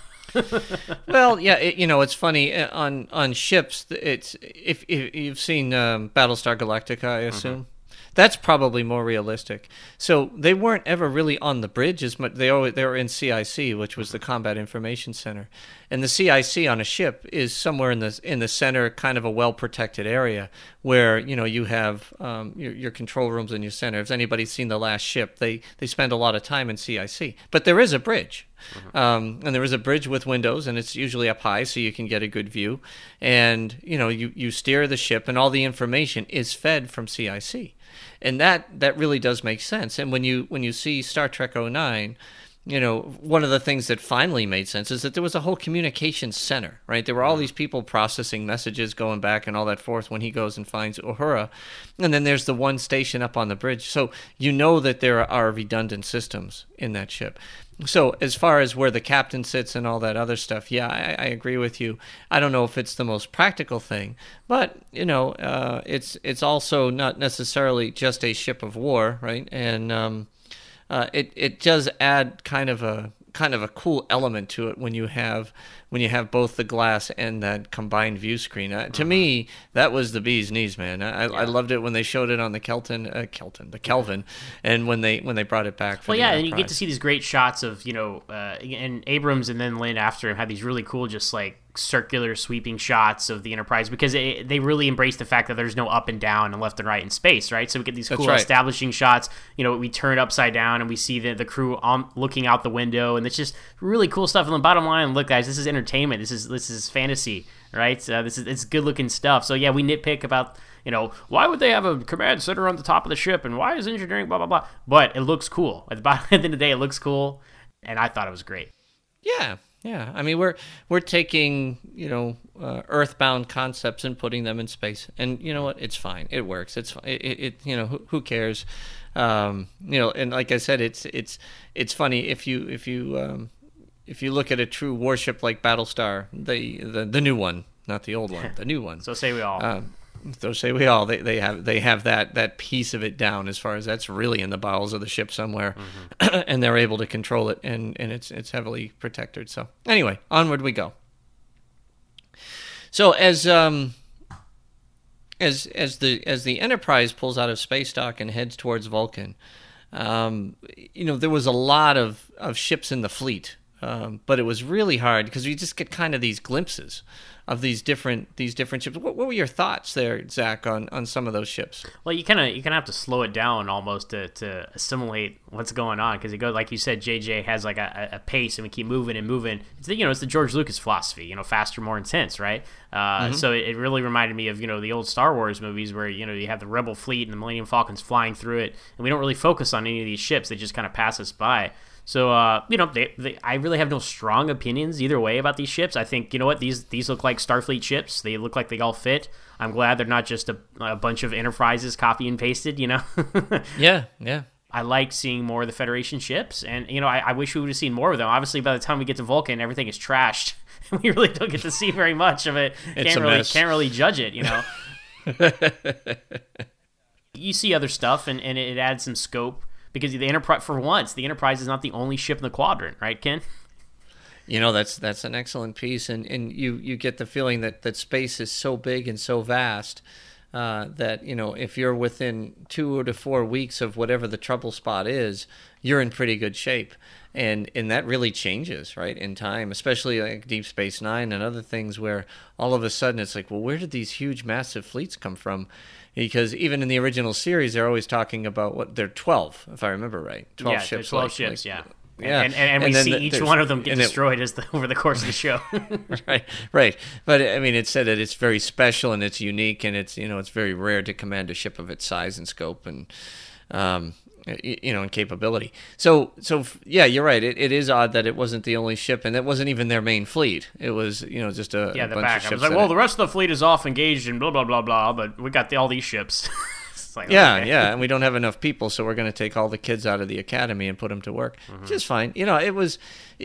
S6: Well, yeah, it's funny on ships. It's if you've seen Battlestar Galactica, I assume. That's probably more realistic. So they weren't ever really on the bridge as much. They were in CIC, which was the Combat Information Center, and the CIC on a ship is somewhere in the center, kind of a well protected area where you have your control rooms in your center. If anybody's seen The Last Ship, they spend a lot of time in CIC, but there is a bridge. And there is a bridge with windows, and it's usually up high so you can get a good view. And you steer the ship, and all the information is fed from CIC. And that really does make sense. And when you see Star Trek 09, one of the things that finally made sense is that there was a whole communications center, right? There were all these people processing messages going back and all that forth when he goes and finds Uhura. And then there's the one station up on the bridge. So that there are redundant systems in that ship. So as far as where the captain sits and all that other stuff, yeah, I agree with you. I don't know if it's the most practical thing, but it's also not necessarily just a ship of war, right? And it does add kind of a cool element to it when you have both the glass and that combined view screen. To me, that was the bee's knees, man. I loved it when they showed it on the Kelvin, and when they brought it back.
S1: And you get to see these great shots of and Abrams and then Lynn after him had these really cool just like circular sweeping shots of the Enterprise, because they really embrace the fact that there's no up and down and left and right in space, right? So we get these cool establishing shots. We turn it upside down and we see the crew looking out the window, and it's just really cool stuff. And the bottom line, look, guys, this is entertainment. This is fantasy, right? It's good looking stuff. So yeah, we nitpick about why would they have a command center on the top of the ship, and why is engineering blah blah blah. But it looks cool. At the end of the day, it looks cool, and I thought it was great.
S6: Yeah. Yeah, I mean we're taking earthbound concepts and putting them in space, and you know what? It's fine. It works. It's who cares? And like I said, it's funny if you look at a true warship like Battlestar, the new one, not the old one, the new one.
S1: So say we all.
S6: So say we all. They have that piece of it down as far as that's really in the bowels of the ship somewhere, and they're able to control it, and it's heavily protected. So anyway, onward we go. So as as the Enterprise pulls out of space dock and heads towards Vulcan, there was a lot of ships in the fleet, but it was really hard because we just get kind of these glimpses of these different ships. What were your thoughts there, Zach, on some of those ships?
S1: Well, you kind of have to slow it down almost to assimilate what's going on, because it goes, like you said, JJ has like a pace, and we keep moving and moving. It's the George Lucas philosophy, faster, more intense, right? So it really reminded me of the old Star Wars movies where you have the Rebel fleet and the Millennium Falcons flying through it, and we don't really focus on any of these ships; they just kind of pass us by. So, I really have no strong opinions either way about these ships. I think, these look like Starfleet ships. They look like they all fit. I'm glad they're not just a bunch of Enterprises copy and pasted,
S6: Yeah.
S1: I like seeing more of the Federation ships, and, I wish we would have seen more of them. Obviously, by the time we get to Vulcan, everything is trashed. We really don't get to see very much of it.
S6: It's
S1: Can't really judge it, You see other stuff, and it adds some scope. Because the Enterprise is not the only ship in the quadrant, right, Ken?
S6: That's an excellent piece, and you get the feeling that space is so big and so vast that if you're within 2 to 4 weeks of whatever the trouble spot is, you're in pretty good shape, and that really changes, right, in time, especially like Deep Space Nine and other things where all of a sudden it's like, well, where did these huge, massive fleets come from? Because even in the original series, they're always talking about they're 12, if I remember right. 12 ships.
S1: 12 ships, yeah.
S6: Yeah.
S1: And we see each one of them get destroyed over the course of the show.
S6: Right. But I mean, it said that it's very special and it's unique, and it's it's very rare to command a ship of its size and scope and and capability. So yeah, you're right. It is odd that it wasn't the only ship, and it wasn't even their main fleet. It was just a bunch
S1: the back.
S6: of ships.
S1: I was like, well, the rest of the fleet is off engaged and blah blah blah blah, but we got all these ships. Like,
S6: yeah,
S1: okay.
S6: Yeah, and we don't have enough people, so we're going to take all the kids out of the academy and put them to work, which is fine. It was.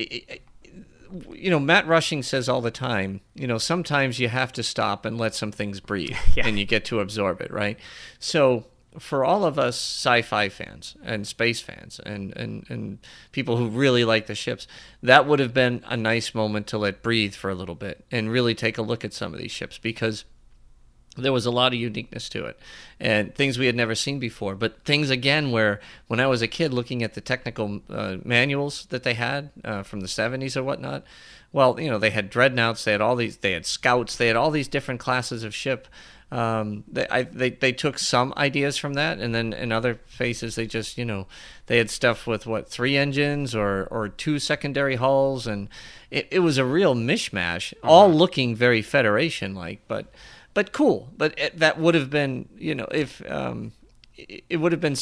S6: Matt Rushing says all the time, sometimes you have to stop and let some things breathe, and you get to absorb it, right? So for all of us sci-fi fans and space fans and people who really like the ships, that would have been a nice moment to let breathe for a little bit and really take a look at some of these ships, because there was a lot of uniqueness to it and things we had never seen before. But things, again, where when I was a kid looking at the technical manuals that they had from the 70s or whatnot, well, they had dreadnoughts, they had scouts, they had all these different classes of ship. They took some ideas from that, and then in other phases they just they had stuff with 3 engines or 2 secondary hulls, and it was a real mishmash, all looking very Federation like, but cool. But that would have been if it would have been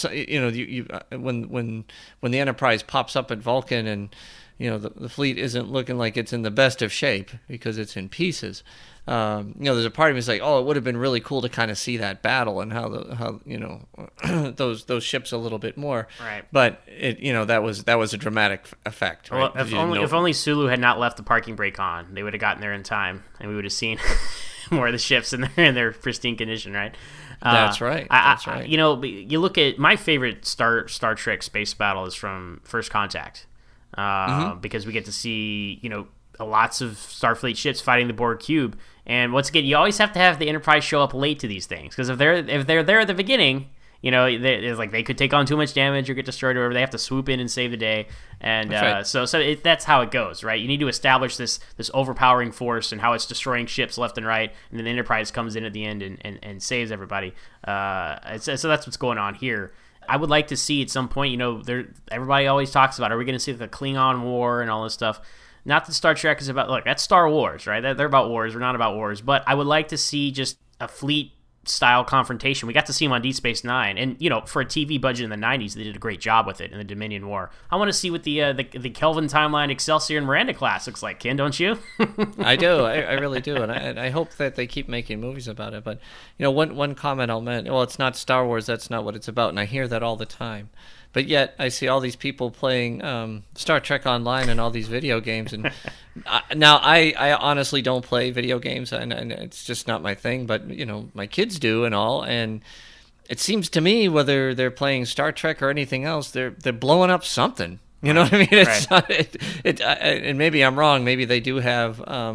S6: when the Enterprise pops up at Vulcan and the fleet isn't looking like it's in the best of shape because it's in pieces. There's a part of me that's like, oh, it would have been really cool to kind of see that battle and how those ships a little bit more.
S1: Right.
S6: But that was a dramatic effect. Right?
S1: Well, if only Sulu had not left the parking brake on, they would have gotten there in time, and we would have seen more of the ships in their pristine condition. Right.
S6: That's right. That's right.
S1: You look at my favorite Star Trek space battle is from First Contact, because we get to see lots of Starfleet ships fighting the Borg cube. And once again, you always have to have the Enterprise show up late to these things, because if they're there at the beginning, they could take on too much damage or get destroyed, or whatever. They have to swoop in and save the day. And that's right. That's how it goes, right? You need to establish this overpowering force and how it's destroying ships left and right, and then the Enterprise comes in at the end and saves everybody. So that's what's going on here. I would like to see at some point, everybody always talks about, are we going to see the Klingon War and all this stuff? Not that Star Trek is about, look, that's Star Wars, right? They're about wars. We're not about wars. But I would like to see just a fleet-style confrontation. We got to see them on Deep Space Nine. And, for a TV budget in the 90s, they did a great job with it in the Dominion War. I want to see what the Kelvin Timeline Excelsior and Miranda class looks like, Ken, don't you?
S6: I do. I really do. And I hope that they keep making movies about it. But, one comment I'll make, well, it's not Star Wars. That's not what it's about. And I hear that all the time. But yet, I see all these people playing Star Trek Online and all these video games. And now, I honestly don't play video games, and it's just not my thing. But, my kids do and all. And it seems to me, whether they're playing Star Trek or anything else, they're blowing up something. You know what I mean? It's not, and maybe I'm wrong. Maybe they do have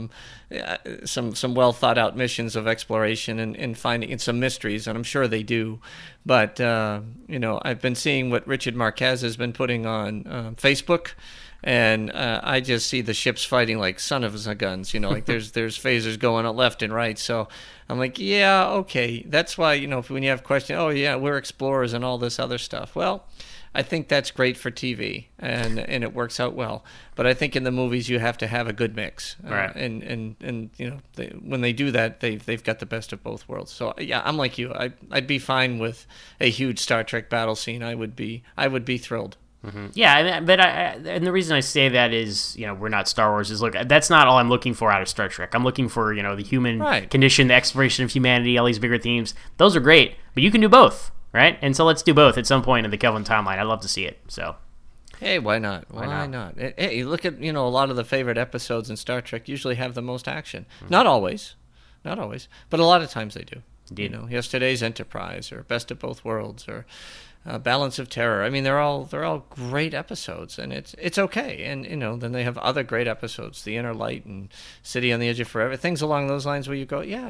S6: some well thought out missions of exploration and finding and some mysteries, and I'm sure they do. But I've been seeing what Richard Marquez has been putting on Facebook, and I just see the ships fighting like son of a guns. Like there's phasers going up left and right. So I'm like, yeah, okay. That's why when you have questions, oh yeah, we're explorers and all this other stuff. Well, I think that's great for TV, and it works out well. But I think in the movies you have to have a good mix,
S1: right?
S6: And when they do that, they've got the best of both worlds. So yeah, I'm like you. I'd be fine with a huge Star Trek battle scene. I would be thrilled.
S1: Mm-hmm. Yeah, but and the reason I say that is, we're not Star Wars. Is look, that's not all I'm looking for out of Star Trek. I'm looking for the human condition, the exploration of humanity, all these bigger themes. Those are great, but you can do both. Right? And so let's do both at some point in the Kelvin timeline. I'd love to see it. So,
S6: hey, why not? Why not? Hey, look at, a lot of the favorite episodes in Star Trek usually have the most action. Mm-hmm. Not always, but a lot of times they do.
S1: Indeed.
S6: Yesterday's Enterprise or Best of Both Worlds or Balance of Terror. I mean, they're all great episodes, and it's okay. And then they have other great episodes, The Inner Light and City on the Edge of Forever, things along those lines where you go, yeah,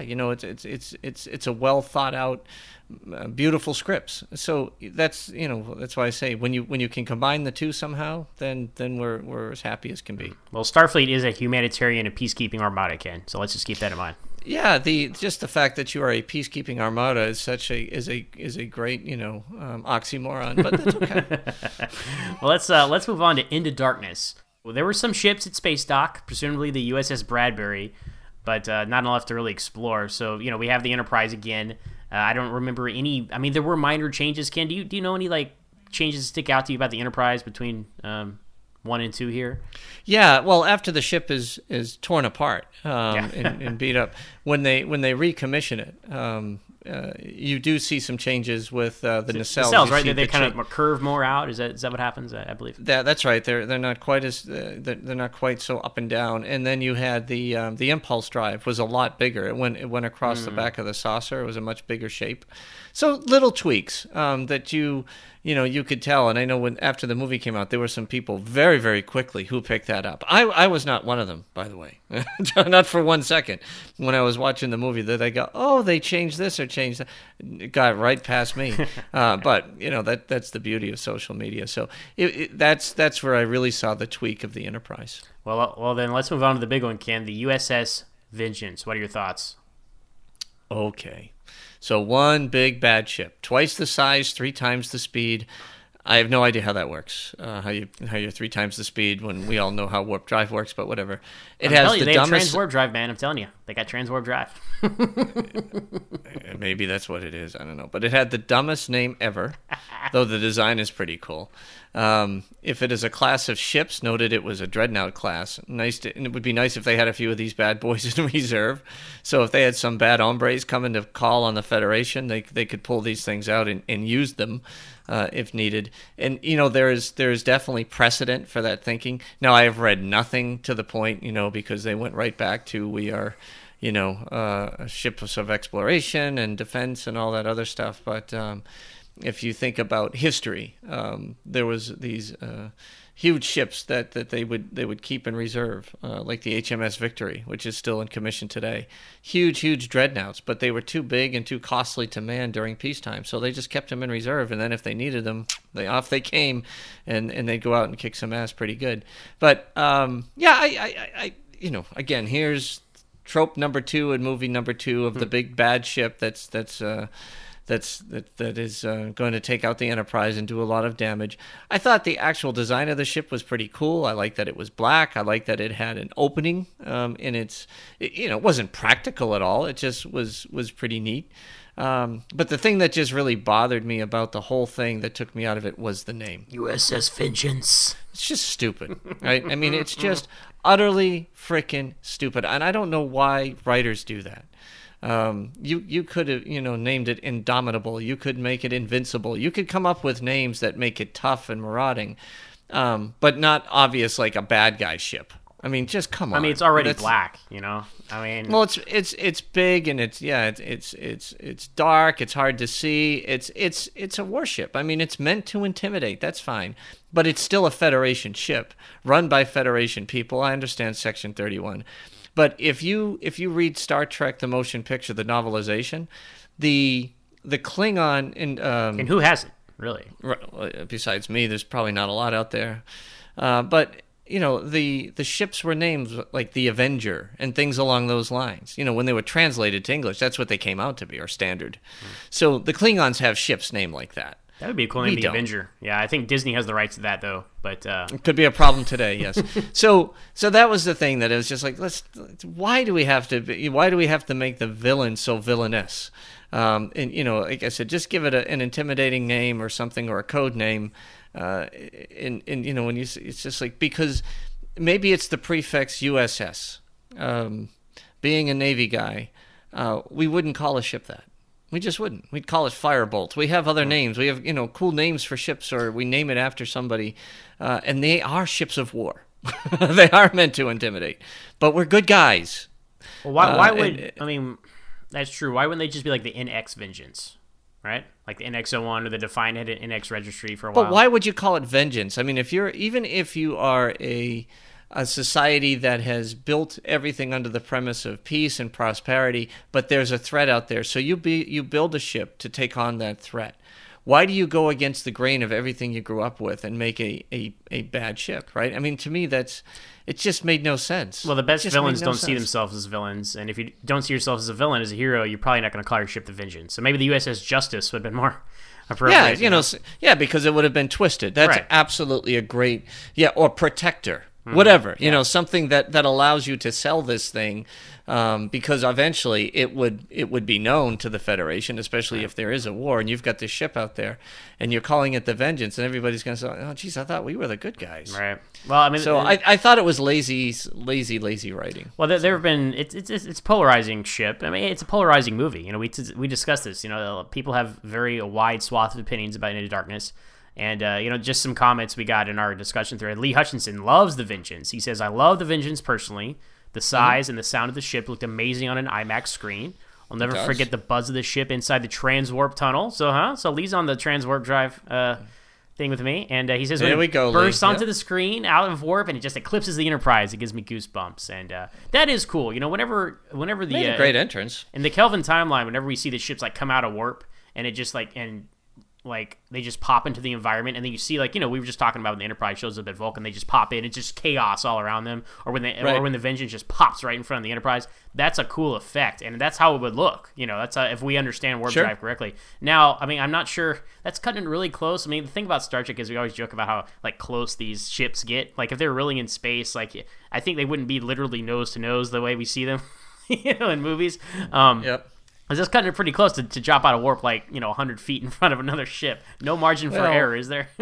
S6: it's a well thought out, beautiful scripts. So that's why I say when you can combine the two somehow, then we're as happy as can be.
S1: Well, Starfleet is a humanitarian and peacekeeping armada, Ken. So let's just keep that in mind.
S6: Yeah, just the fact that you are a peacekeeping armada is a great oxymoron, but that's okay.
S1: Well, let's move on to Into Darkness. Well, there were some ships at Space Dock, presumably the USS Bradbury, but not enough to really explore. So we have the Enterprise again. I don't remember any. I mean, there were minor changes. Ken, do you know any changes that stick out to you about the Enterprise between 1 and 2 here?
S6: Yeah, well, after the ship is torn apart and beat up, when they recommission it, you do see some changes with the nacelles.
S1: Nacelles, right? They kind of curve more out. Is that what happens? I believe.
S6: That's right. They're not quite as they're not quite so up and down. And then you had the impulse drive was a lot bigger. It went across the back of the saucer. It was a much bigger shape. So little tweaks that you could tell. And I know after the movie came out, there were some people very, very quickly who picked that up. I was not one of them, by the way, not for 1 second. When I was watching the movie, that I go, oh, they changed this or changed that. It got right past me. But that's the beauty of social media. So that's where I really saw the tweak of the Enterprise.
S1: Well, then let's move on to the big one, Ken. The USS Vengeance. What are your thoughts?
S6: Okay. So one big bad ship, twice the size, 3 times the speed. I have no idea how that works. How you're 3 times the speed when we all know how warp drive works, but whatever. They have
S1: transwarp drive, man. I'm telling you, they got transwarp drive.
S6: Maybe that's what it is. I don't know, but it had the dumbest name ever, though the design is pretty cool. If it is a class of ships, noted it was a dreadnought class. And it would be nice if they had a few of these bad boys in reserve. So if they had some bad hombres coming to call on the Federation, they could pull these things out and use them if needed. And there is definitely precedent for that thinking. Now I have read nothing to the point, because they went right back to we are, ships of exploration and defense and all that other stuff, but. If you think about history, there was these huge ships that they would keep in reserve, like the HMS Victory, which is still in commission today. Huge dreadnoughts, but they were too big and too costly to man during peacetime, so they just kept them in reserve. And then if they needed them, off they came, and they'd go out and kick some ass pretty good. But I again, here's trope number 2 and movie number 2 of the big bad ship that is going to take out the Enterprise and do a lot of damage. I thought the actual design of the ship was pretty cool. I liked that it was black. I liked that it had an opening in its. It wasn't practical at all. It just was pretty neat. But the thing that just really bothered me about the whole thing that took me out of it was the name.
S1: USS Vengeance.
S6: It's just stupid, right? I mean, it's just utterly freaking stupid. And I don't know why writers do that. You could have, named it Indomitable. You could make it Invincible. You could come up with names that make it tough and marauding, but not obvious like a bad guy ship. I mean, just come on.
S1: I mean, it's already
S6: That's-
S1: black, you know. I mean,
S6: Well, it's big and it's dark. It's hard to see. It's a warship. I mean, it's meant to intimidate. That's fine, but it's still a Federation ship run by Federation people. I understand Section 31, but if you read Star Trek: The Motion Picture, the novelization, the Klingon
S1: and who hasn't really?
S6: besides me, there's probably not a lot out there, but. You know, the ships were named like the Avenger and things along those lines. You know, when they were translated to English, that's what they came out to be, or standard. So the Klingons have ships named like that.
S1: That would be a cool name,
S6: We
S1: the
S6: don't.
S1: Avenger. Yeah, I think Disney has the rights to that though. But
S6: It could be a problem today, yes. So that was the thing that it was just like, why do we have to make the villain so villainous? And you know, like I said, just give it an intimidating name or something, or a code name. And you know, it's just like, because maybe it's the prefix USS. Being a Navy guy, we wouldn't call a ship that. We just wouldn't. We'd call it Firebolt. We have other names. We have, you know, cool names for ships, or we name it after somebody, and they are ships of war. They are meant to intimidate, but we're good guys.
S1: well, why would I mean? That's true. Why wouldn't they just be like the NX Vengeance, right? Like the NX-01 or the Defiant had an NX registry for a while.
S6: But why would you call it vengeance? I mean, if you are a society that has built everything under the premise of peace and prosperity, but there's a threat out there, so you build a ship to take on that threat. Why do you go against the grain of everything you grew up with and make a bad ship, right? I mean, to me, it just made no sense.
S1: Well, the best
S6: It just
S1: villains
S6: made no
S1: don't see
S6: sense.
S1: themselves as villains, and if you don't see yourself as a villain, as a hero, you're probably not going to call your ship the Vengeance. So maybe the USS Justice would have been more appropriate.
S6: Yeah, you know, because it would have been twisted. That's
S1: Right.
S6: absolutely a great, or Protector, whatever. You know, something that allows you to sell this thing, because eventually it would be known to the Federation, especially if there is a war and you've got this ship out there, and you're calling it the Vengeance, and everybody's going to say, "Oh, geez, I thought we were the good guys."
S1: Right. Well, I mean,
S6: So I thought it was lazy writing.
S1: Well, there have been it's polarizing ship. I mean, it's a polarizing movie. You know, we discussed this. You know, people have very wide swath of opinions about Into Darkness, and you know, just some comments we got in our discussion thread. Lee Hutchinson loves the Vengeance. He says, "I love the Vengeance personally. The size and the sound of the ship looked amazing on an IMAX screen. I'll never
S6: does.
S1: forget the buzz of the ship inside the transwarp tunnel." So Lee's on the transwarp drive thing with me, and he says,
S6: There
S1: when
S6: we
S1: it
S6: go, Lee.
S1: bursts onto
S6: Yep.
S1: the screen out of warp and it just eclipses the Enterprise, it gives me goosebumps, and that is cool. You know, whenever the
S6: Made a great entrance.
S1: in the Kelvin timeline, whenever we see the ships like come out of warp and it just like they just pop into the environment, and then you see, like, you know, we were just talking about when the Enterprise shows up at Vulcan, they just pop in, it's just chaos all around them, or when the Vengeance just pops right in front of the Enterprise. That's a cool effect, and that's how it would look. You know, that's if we understand warp drive correctly. Now, I mean, I'm not sure that's cutting it really close. I mean, the thing about Star Trek is we always joke about how like close these ships get. Like if they're really in space, like I think they wouldn't be literally nose to nose the way we see them, you know, in movies.
S6: Yep.
S1: It's just cutting it pretty close to drop out of warp, like, you know, 100 feet in front of another ship. No margin for error, is there?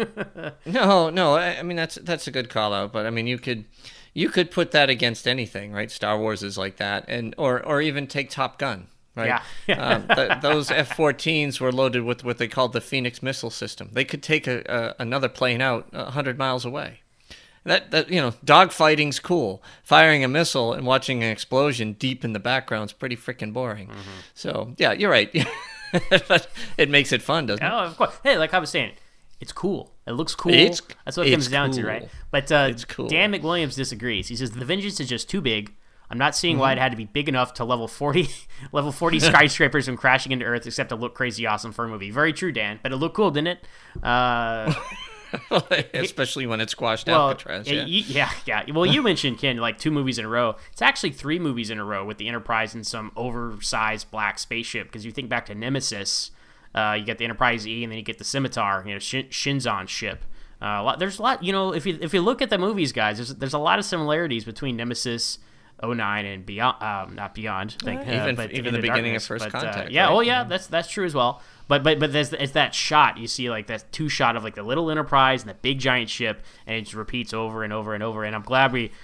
S6: No. I mean, that's a good call out, but I mean, you could put that against anything, right? Star Wars is like that, and or even take Top Gun, right?
S1: Yeah.
S6: Those F-14s were loaded with what they called the Phoenix missile system. They could take another plane out 100 miles away. That you know, dogfighting's cool. Firing a missile and watching an explosion deep in the background's pretty freaking boring. So yeah, you're right. But it makes it fun, doesn't it?
S1: Oh, of course. Hey, like I was saying, it's cool. It looks cool. That's what it comes down to, right? But
S6: It's cool.
S1: Dan McWilliams disagrees. He says the Vengeance is just too big. I'm not seeing why it had to be big enough to level 40 skyscrapers from crashing into Earth, except to look crazy awesome for a movie. Very true, Dan. But it looked cool, didn't it?
S6: Especially when it's squashed
S1: Well,
S6: Alcatraz.
S1: yeah. Well, you mentioned, Ken, like 2 movies in a row. It's actually 3 movies in a row with the Enterprise and some oversized black spaceship. Because you think back to Nemesis, you get the Enterprise E, and then you get the Scimitar, you know, Shinzon ship. There's a lot, you know, if you look at the movies, guys, there's a lot of similarities between Nemesis 09 and Beyond, not Beyond,
S6: even
S1: but
S6: the
S1: Into
S6: beginning of
S1: Darkness.
S6: First Contact.
S1: Yeah,
S6: right?
S1: oh yeah, that's true as well. But it's that shot you see, like that 2 shot of like the little Enterprise and the big giant ship, and it just repeats over and over and over. And I'm glad we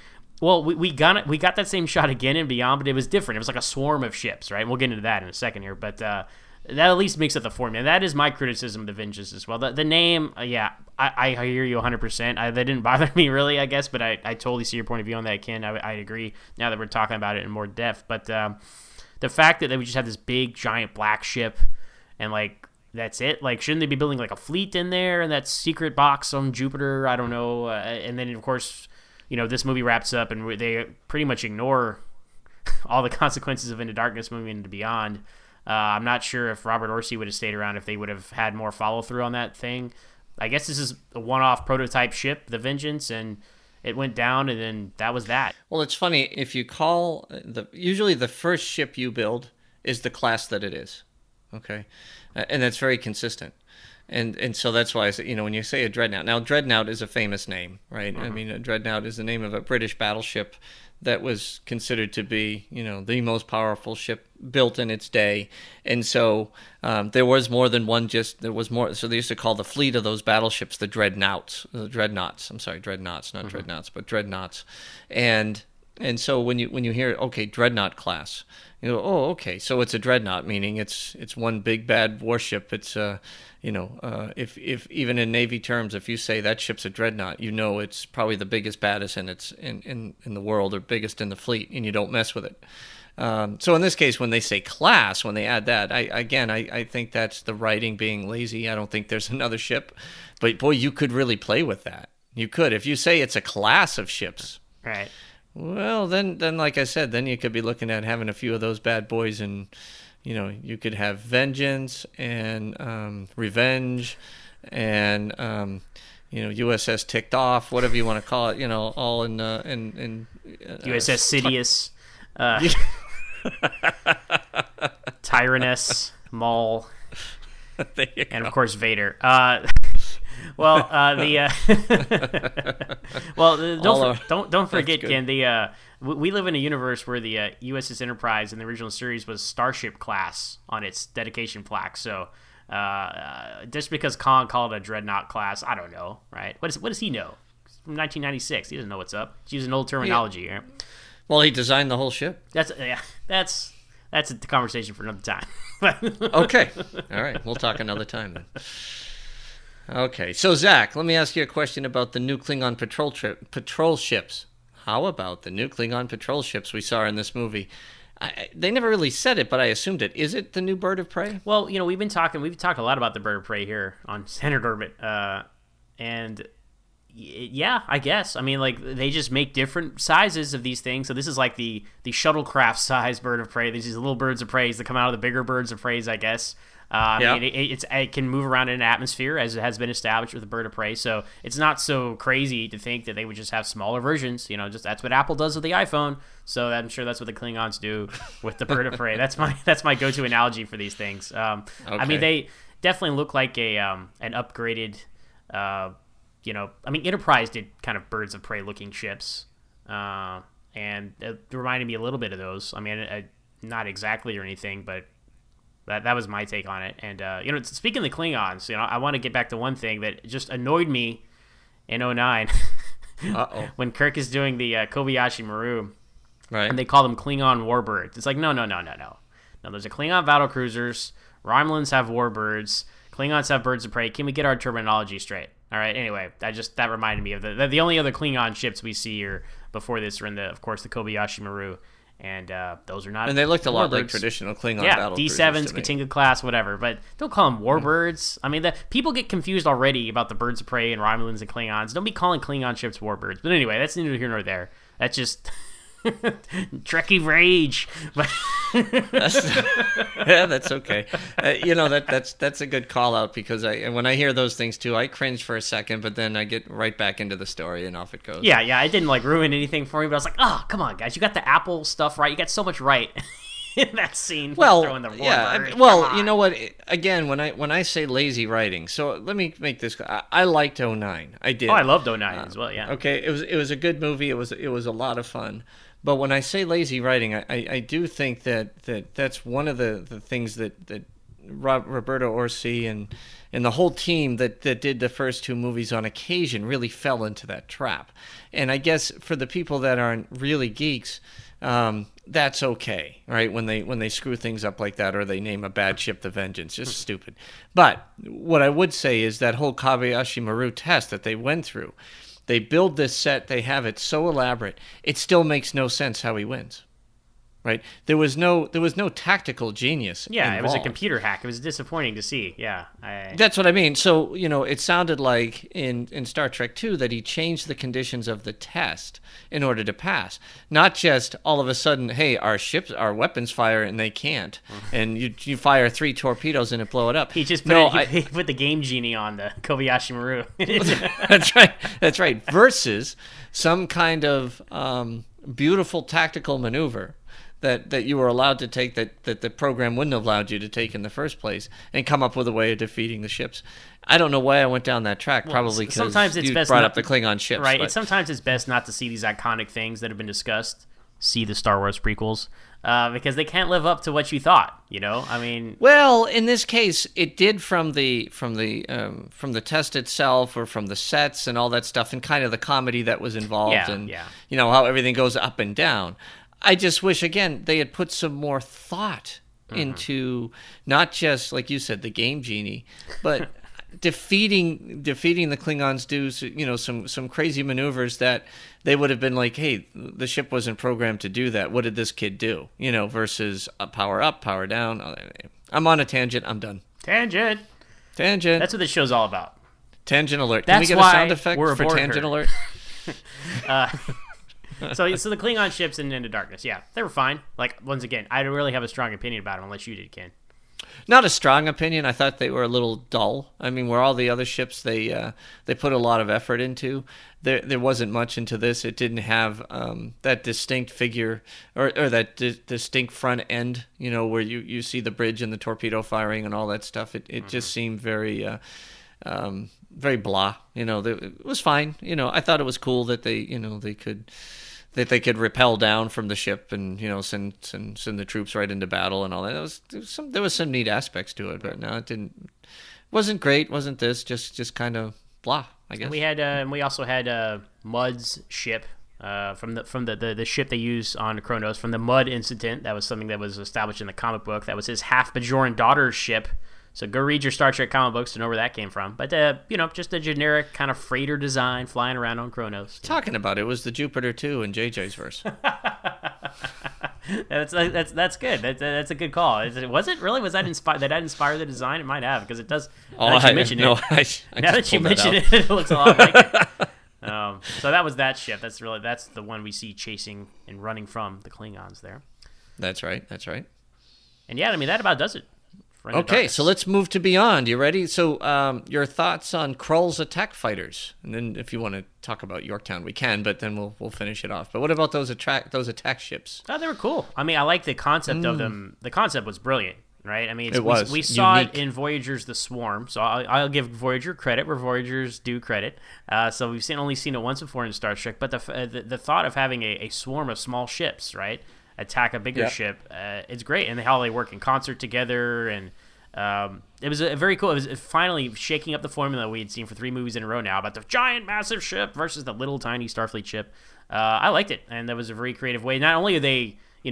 S1: got that same shot again in Beyond, but it was different. It was like a swarm of ships, right? We'll get into that in a second here, but that at least makes it the formula. That is my criticism of the Vengeance as well. The name, I hear you 100%. That didn't bother me really, I guess, but I totally see your point of view on that, Ken. I agree now that we're talking about it in more depth. But the fact that they would just have this big, giant black ship and, like, that's it. Like, shouldn't they be building, like, a fleet in there and that secret box on Jupiter? I don't know. And then, of course, this movie wraps up and they pretty much ignore all the consequences of Into Darkness moving into Beyond. I'm not sure if Robert Orci would have stayed around if they would have had more follow-through on that thing. I guess this is a one-off prototype ship, the Vengeance, and it went down, and then that was that.
S6: Well, it's funny. If you call usually the first ship you build is the class that it is, okay? And that's very consistent. And so that's why I say, when you say a dreadnought. Now, dreadnought is a famous name, right? Mm-hmm. I mean, a dreadnought is the name of a British battleship that was considered to be, the most powerful ship built in its day. And so there was more than one, there was more. So they used to call the fleet of those battleships the dreadnoughts. I'm sorry, dreadnoughts, not dreadnoughts, but dreadnoughts. And so when you hear, okay, dreadnought class, you go, oh, okay, so it's a dreadnought, meaning it's one big bad warship. It's if even in Navy terms, if you say that ship's a dreadnought, it's probably the biggest, baddest in the world, or biggest in the fleet, and you don't mess with it. So in this case, when they say class, when they add that, I think that's the writing being lazy. I don't think there's another ship, but boy, you could really play with that. You could, if you say it's a class of ships,
S1: right?
S6: Well, then, like I said, then you could be looking at having a few of those bad boys, and you could have Vengeance and Revenge, and USS Ticked Off, whatever you want to call it. All in
S1: USS Sidious, Tyrannus, Maul, and of course Vader. Well, don't forget, Ken. We live in a universe where the USS Enterprise in the original series was Starship class on its dedication plaque. So just because Khan called it a dreadnought class, I don't know, right? What does he know? It's from 1996, he doesn't know what's up. He's using old terminology.
S6: Yeah. Right? Well, he designed the whole ship.
S1: That's a conversation for another time.
S6: Okay, all right, we'll talk another time then. Okay, so Zach, let me ask you a question about the new Klingon patrol ships. How about the new Klingon patrol ships we saw in this movie? They never really said it, but I assumed it. Is it the new Bird of Prey?
S1: Well, we've talked a lot about the Bird of Prey here on Standard Orbit, and yeah, I guess. I mean, like, they just make different sizes of these things. So this is like the shuttlecraft size Bird of Prey. These little birds of prey that come out of the bigger birds of prey, I guess. I mean, it can move around in an atmosphere, as it has been established with the Bird of Prey, so it's not so crazy to think that they would just have smaller versions. Just that's what Apple does with the iPhone, so I'm sure that's what the Klingons do with the Bird of Prey. That's my go-to analogy for these things. Okay. I mean, they definitely look like an upgraded. I mean, Enterprise did kind of Birds of Prey looking ships, and it reminded me a little bit of those. I mean, not exactly or anything, but. That was my take on it. And, speaking of the Klingons, I want to get back to one thing that just annoyed me in 2009 when Kirk is doing the Kobayashi Maru.
S6: Right.
S1: And they call them Klingon warbirds. It's like, no. No, there's a Klingon battlecruisers. Romulans have warbirds. Klingons have birds of prey. Can we get our terminology straight? All right, anyway, that reminded me of the only other Klingon ships we see here before this are in of course, the Kobayashi Maru. And those are not.
S6: And they looked a lot like traditional Klingon battle cruisers.
S1: D7s, Katinga class, whatever. But don't call them warbirds. I mean, people get confused already about the Birds of Prey and Romulans and Klingons. Don't be calling Klingon ships warbirds. But anyway, that's neither here nor there. That's just Trekkie rage. But
S6: that's okay. That's a good call out, because when I hear those things too, I cringe for a second, but then I get right back into the story and off it goes.
S1: Yeah, I didn't ruin anything for you, but I was like, oh, come on, guys, you got the Apple stuff right. You got so much right in that scene. Throwing the warbird.
S6: Well, you know what? Again, when I say lazy writing, so let me make this. I liked 09. I did.
S1: Oh, I loved 09 as well. Yeah.
S6: Okay, it was a good movie. It was a lot of fun. But when I say lazy writing, I do think that's one of the things that Roberto Orci and the whole team that did the first two movies on occasion really fell into that trap. And I guess for the people that aren't really geeks, that's okay, right? When they screw things up like that, or they name a bad ship the Vengeance, just stupid. But what I would say is that whole Kobayashi Maru test that they went through, they build this set, they have it so elaborate, it still makes no sense how he wins. Right? There was no tactical genius.
S1: Yeah,
S6: involved.
S1: It was a computer hack. It was disappointing to see. Yeah,
S6: that's what I mean. So it sounded like in Star Trek II that he changed the conditions of the test in order to pass. Not just all of a sudden, hey, our weapons fire and they can't, and you fire 3 torpedoes and it blow it up.
S1: He just he put the game genie on the Kobayashi Maru.
S6: That's right. Versus some kind of beautiful tactical maneuver that you were allowed to take that the program wouldn't have allowed you to take in the first place, and come up with a way of defeating the ships. I don't know why I went down that track. Probably because
S1: sometimes it's
S6: you
S1: best
S6: brought
S1: not
S6: up the Klingon ships.
S1: Right.
S6: But
S1: Sometimes it's best not to see these iconic things that have been discussed. See the Star Wars prequels, because they can't live up to what you thought. I mean,
S6: well, in this case, it did from the test itself, or from the sets and all that stuff, and kind of the comedy that was involved, and how everything goes up and down. I just wish, again, they had put some more thought into not just, like you said, the game genie, but defeating the Klingons do some crazy maneuvers that they would have been like, hey, the ship wasn't programmed to do that. What did this kid do? Versus power up, power down. I'm on a tangent. I'm done.
S1: Tangent.
S6: That's
S1: what this show's all about.
S6: Tangent alert.
S1: Can
S6: we get a sound effect for tangent alert?
S1: So the Klingon ships in Into Darkness, yeah, they were fine. Like, once again, I don't really have a strong opinion about them unless you did, Ken.
S6: Not a strong opinion. I thought they were a little dull. I mean, where all the other ships they put a lot of effort into, there wasn't much into this. It didn't have that distinct figure or that distinct front end, where you see the bridge and the torpedo firing and all that stuff. It just seemed very very blah. It was fine. I thought it was cool that they could rappel down from the ship and send the troops right into battle and all that. There was some neat aspects to it, but no, wasn't great. Wasn't this just kind of blah? I guess.
S1: And we also had Mudd's ship from the ship they use on Kronos from the Mudd incident. That was something that was established in the comic book. That was his half Bajoran daughter's ship. So go read your Star Trek comic books to know where that came from. But, just a generic kind of freighter design flying around on Kronos.
S6: Talking about it was the Jupiter 2 in JJ's verse.
S1: That's good. That's a good call. Was it really? Was that inspired? Did that inspire the design? It might have, because it does. Now that you mention it, it looks a lot like it. So that was that ship. That's the one we see chasing and running from the Klingons there.
S6: That's right.
S1: And yeah, I mean, that about does it.
S6: Okay, so let's move to Beyond. You ready? So your thoughts on Krull's attack fighters, and then if you want to talk about Yorktown, we can. But then we'll finish it off. But what about those attack ships?
S1: Oh, they were cool. I mean, I like the concept of them. The concept was brilliant, right? I mean, we saw it in Voyager's The Swarm, so I'll give Voyager credit where Voyagers do credit. So we've only seen it once before in Star Trek, but the thought of having a swarm of small ships, right, attack a bigger ship, it's great, and how they work in concert together, and it was very cool. It was finally shaking up the formula we had seen for 3 movies in a row now about the giant, massive ship versus the little, tiny Starfleet ship. I liked it, and that was a very creative way. Not only are they,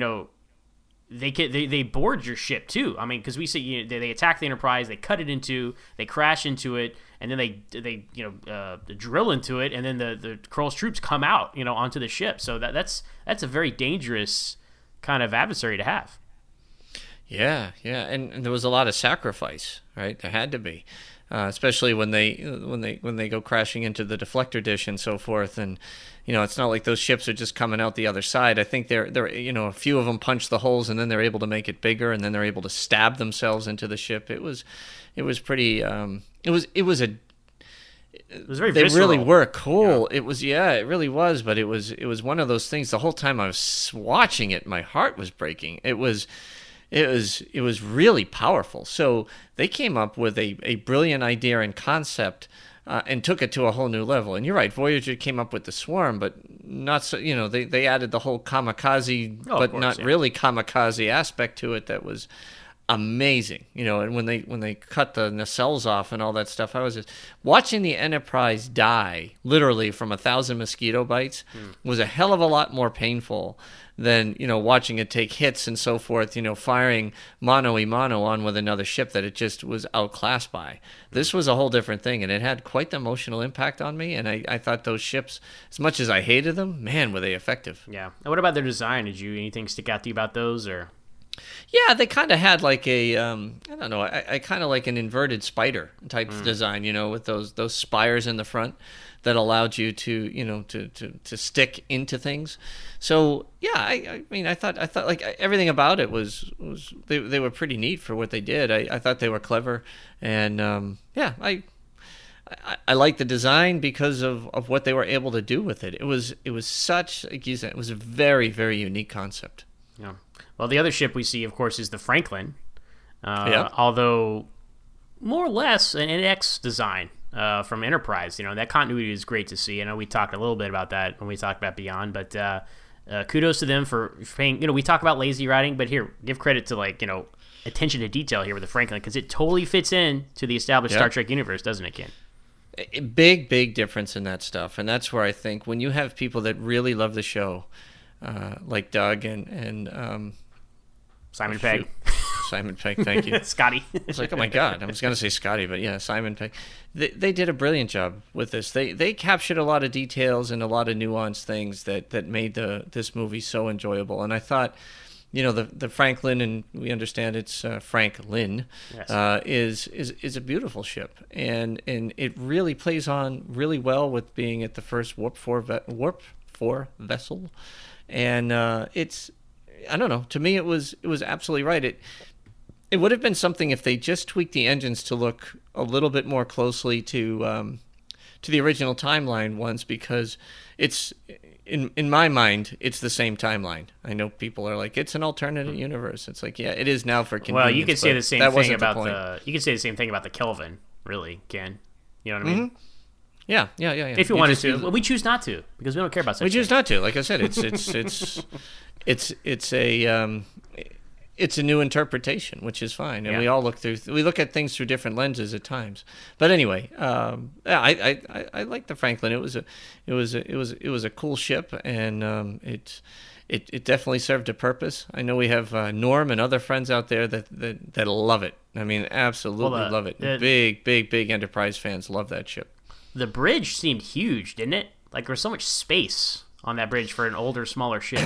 S1: they board your ship too. I mean, because we see they attack the Enterprise, they cut it into, they crash into it, and then they drill into it, and then the Krull's troops come out onto the ship. So that's a very dangerous kind of adversary to have.
S6: Yeah, and there was a lot of sacrifice, right? There had to be, especially when they go crashing into the deflector dish and so forth. And it's not like those ships are just coming out the other side. I think they're a few of them punch the holes, and then they're able to make it bigger, and then they're able to stab themselves into the ship. It was pretty. It was very
S1: visceral.
S6: They really were cool. Yeah. It really was. But it was one of those things. The whole time I was watching it, my heart was breaking. It was really powerful. So they came up with a brilliant idea and concept, and took it to a whole new level. And you're right, Voyager came up with the Swarm, but not so. They added the whole kamikaze, but not really kamikaze aspect to it. That was amazing, and when they cut the nacelles off and all that stuff, I was just watching the Enterprise die literally from 1,000 mosquito bites was a hell of a lot more painful than watching it take hits and so forth, firing mano a mano on with another ship that it just was outclassed by. This was a whole different thing, and it had quite the emotional impact on me, and I thought those ships, as much as I hated them, man, were they effective.
S1: Yeah. And what about their design? Did anything stick out to you about those, or?
S6: Yeah, they kind of had like a, I don't know, I kind of like an inverted spider type design, with those spires in the front that allowed you to, to stick into things. So yeah, I mean, I thought like everything about it was they were pretty neat for what they did. I thought they were clever, and yeah, I like the design because of what they were able to do with it. It was such, like you said, it was a very, very unique concept.
S1: Yeah. Well, the other ship we see, of course, is the Franklin.
S6: Yeah.
S1: Although more or less an NX design from Enterprise. That continuity is great to see. I know we talked a little bit about that when we talked about Beyond, but kudos to them for paying. We talk about lazy writing, but here, give credit to attention to detail here with the Franklin, because it totally fits in to the established Star Trek universe, doesn't it, Ken?
S6: A big difference in that stuff, and that's where I think when you have people that really love the show, like Doug and
S1: Simon Pegg.
S6: Simon Pegg, thank you.
S1: Scotty.
S6: It's like, oh my God, I was going to say Scotty, but yeah, Simon Pegg. They did a brilliant job with this. They captured a lot of details and a lot of nuanced things that made this movie so enjoyable. And I thought, the Franklin, and we understand it's Franklin, yes. Is a beautiful ship, and it really plays on really well with being at the first Warp 4 vessel, and it's. I don't know. To me, it was absolutely right. It would have been something if they just tweaked the engines to look a little bit more closely to the original timeline ones, because it's in my mind it's the same timeline. I know people are like, it's an alternate universe. It's like, yeah, it is now for convenience.
S1: Well, you could say the same thing about the Kelvin, really, Ken. You know what I mean?
S6: Mm-hmm. Yeah.
S1: If you wanted to, well, we choose not to because we don't care about such.
S6: We choose not to. Like I said, it's a new interpretation, which is fine, and we all look at things through different lenses at times. But anyway, I like the Franklin. It was a cool ship, and it definitely served a purpose. I know we have Norm and other friends out there that love it. I mean, absolutely love it. Big Enterprise fans love that ship.
S1: The bridge seemed huge, didn't it? Like there was so much space on that bridge for an older, smaller ship.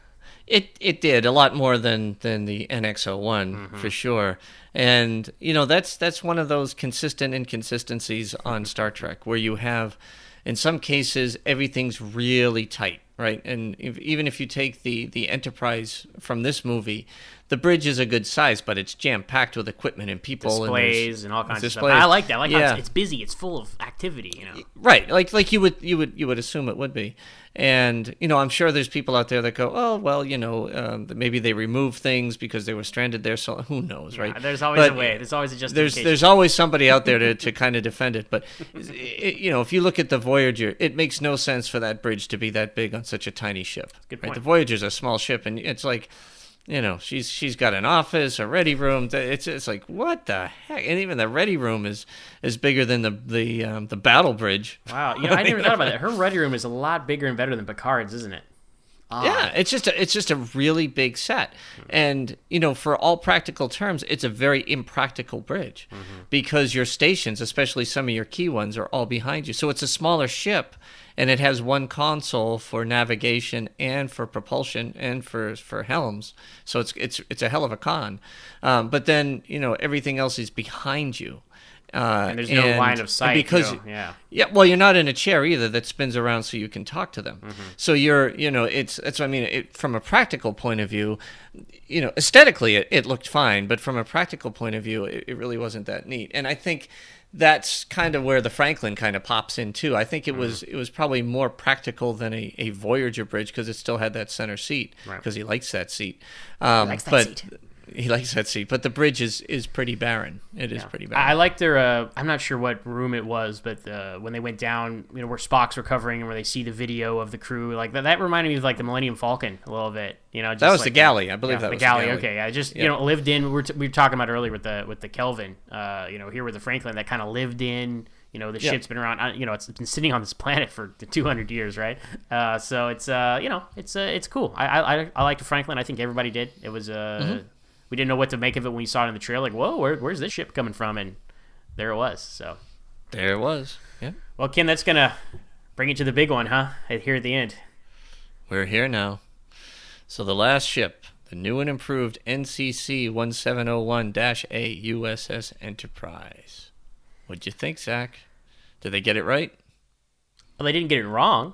S6: It did a lot more than the NX-01 for sure, and that's one of those consistent inconsistencies on Star Trek where you have, in some cases, everything's really tight, right? And even if you take the Enterprise from this movie, the bridge is a good size, but it's jam-packed with equipment and people.
S1: Displays and all kinds of stuff. I like that. I like how it's busy. It's full of activity,
S6: Right, like you would assume it would be. And, I'm sure there's people out there that go, oh, well, maybe they removed things because they were stranded there, so who knows, right?
S1: Yeah, there's always a way. There's always a justification.
S6: There's always somebody out there to kind of defend it. But, if you look at the Voyager, it makes no sense for that bridge to be that big on such a tiny ship.
S1: Good point.
S6: Right? The Voyager's a small ship, and it's like, she's got an office, a ready room. It's like, what the heck? And even the ready room is bigger than the battle bridge.
S1: Wow, I never thought about that. Her ready room is a lot bigger and better than Picard's, isn't it?
S6: Yeah, it's just a really big set, and for all practical terms, it's a very impractical bridge because your stations, especially some of your key ones, are all behind you. So it's a smaller ship, and it has one console for navigation and for propulsion and for helms. So it's a hell of a con. But then everything else is behind you.
S1: And there's no line of sight.
S6: Because, well, you're not in a chair either that spins around so you can talk to them. So that's what I mean. From a practical point of view, aesthetically it looked fine, but from a practical point of view, it really wasn't that neat. And I think that's kind of where the Franklin kind of pops in too. I think it was probably more practical than a Voyager bridge because it still had that center seat because he likes that seat.
S1: He likes that seat.
S6: He likes that seat, but the bridge is pretty barren. It is pretty barren.
S1: I like their. I'm not sure what room it was, but when they went down, where Spock's recovering and where they see the video of the crew, like that reminded me of like the Millennium Falcon a little bit. Just
S6: that was
S1: like
S6: the galley, I believe. That was the galley.
S1: Okay, I just lived in. We were talking about earlier with the Kelvin. Here with the Franklin, that kind of lived in. The ship's been around. It's been sitting on this planet for 200 years, right? So it's it's cool. I liked the Franklin. I think everybody did. It was we didn't know what to make of it when we saw it in the trailer. Like, whoa, where's this ship coming from? And there it was. So
S6: there it was. Yeah.
S1: Well, Ken, that's gonna bring it to the big one, huh? Here at the end.
S6: We're here now. So the last ship, the new and improved NCC 1701-A USS Enterprise. What'd you think, Zach? Did they get it right?
S1: Well, they didn't get it wrong.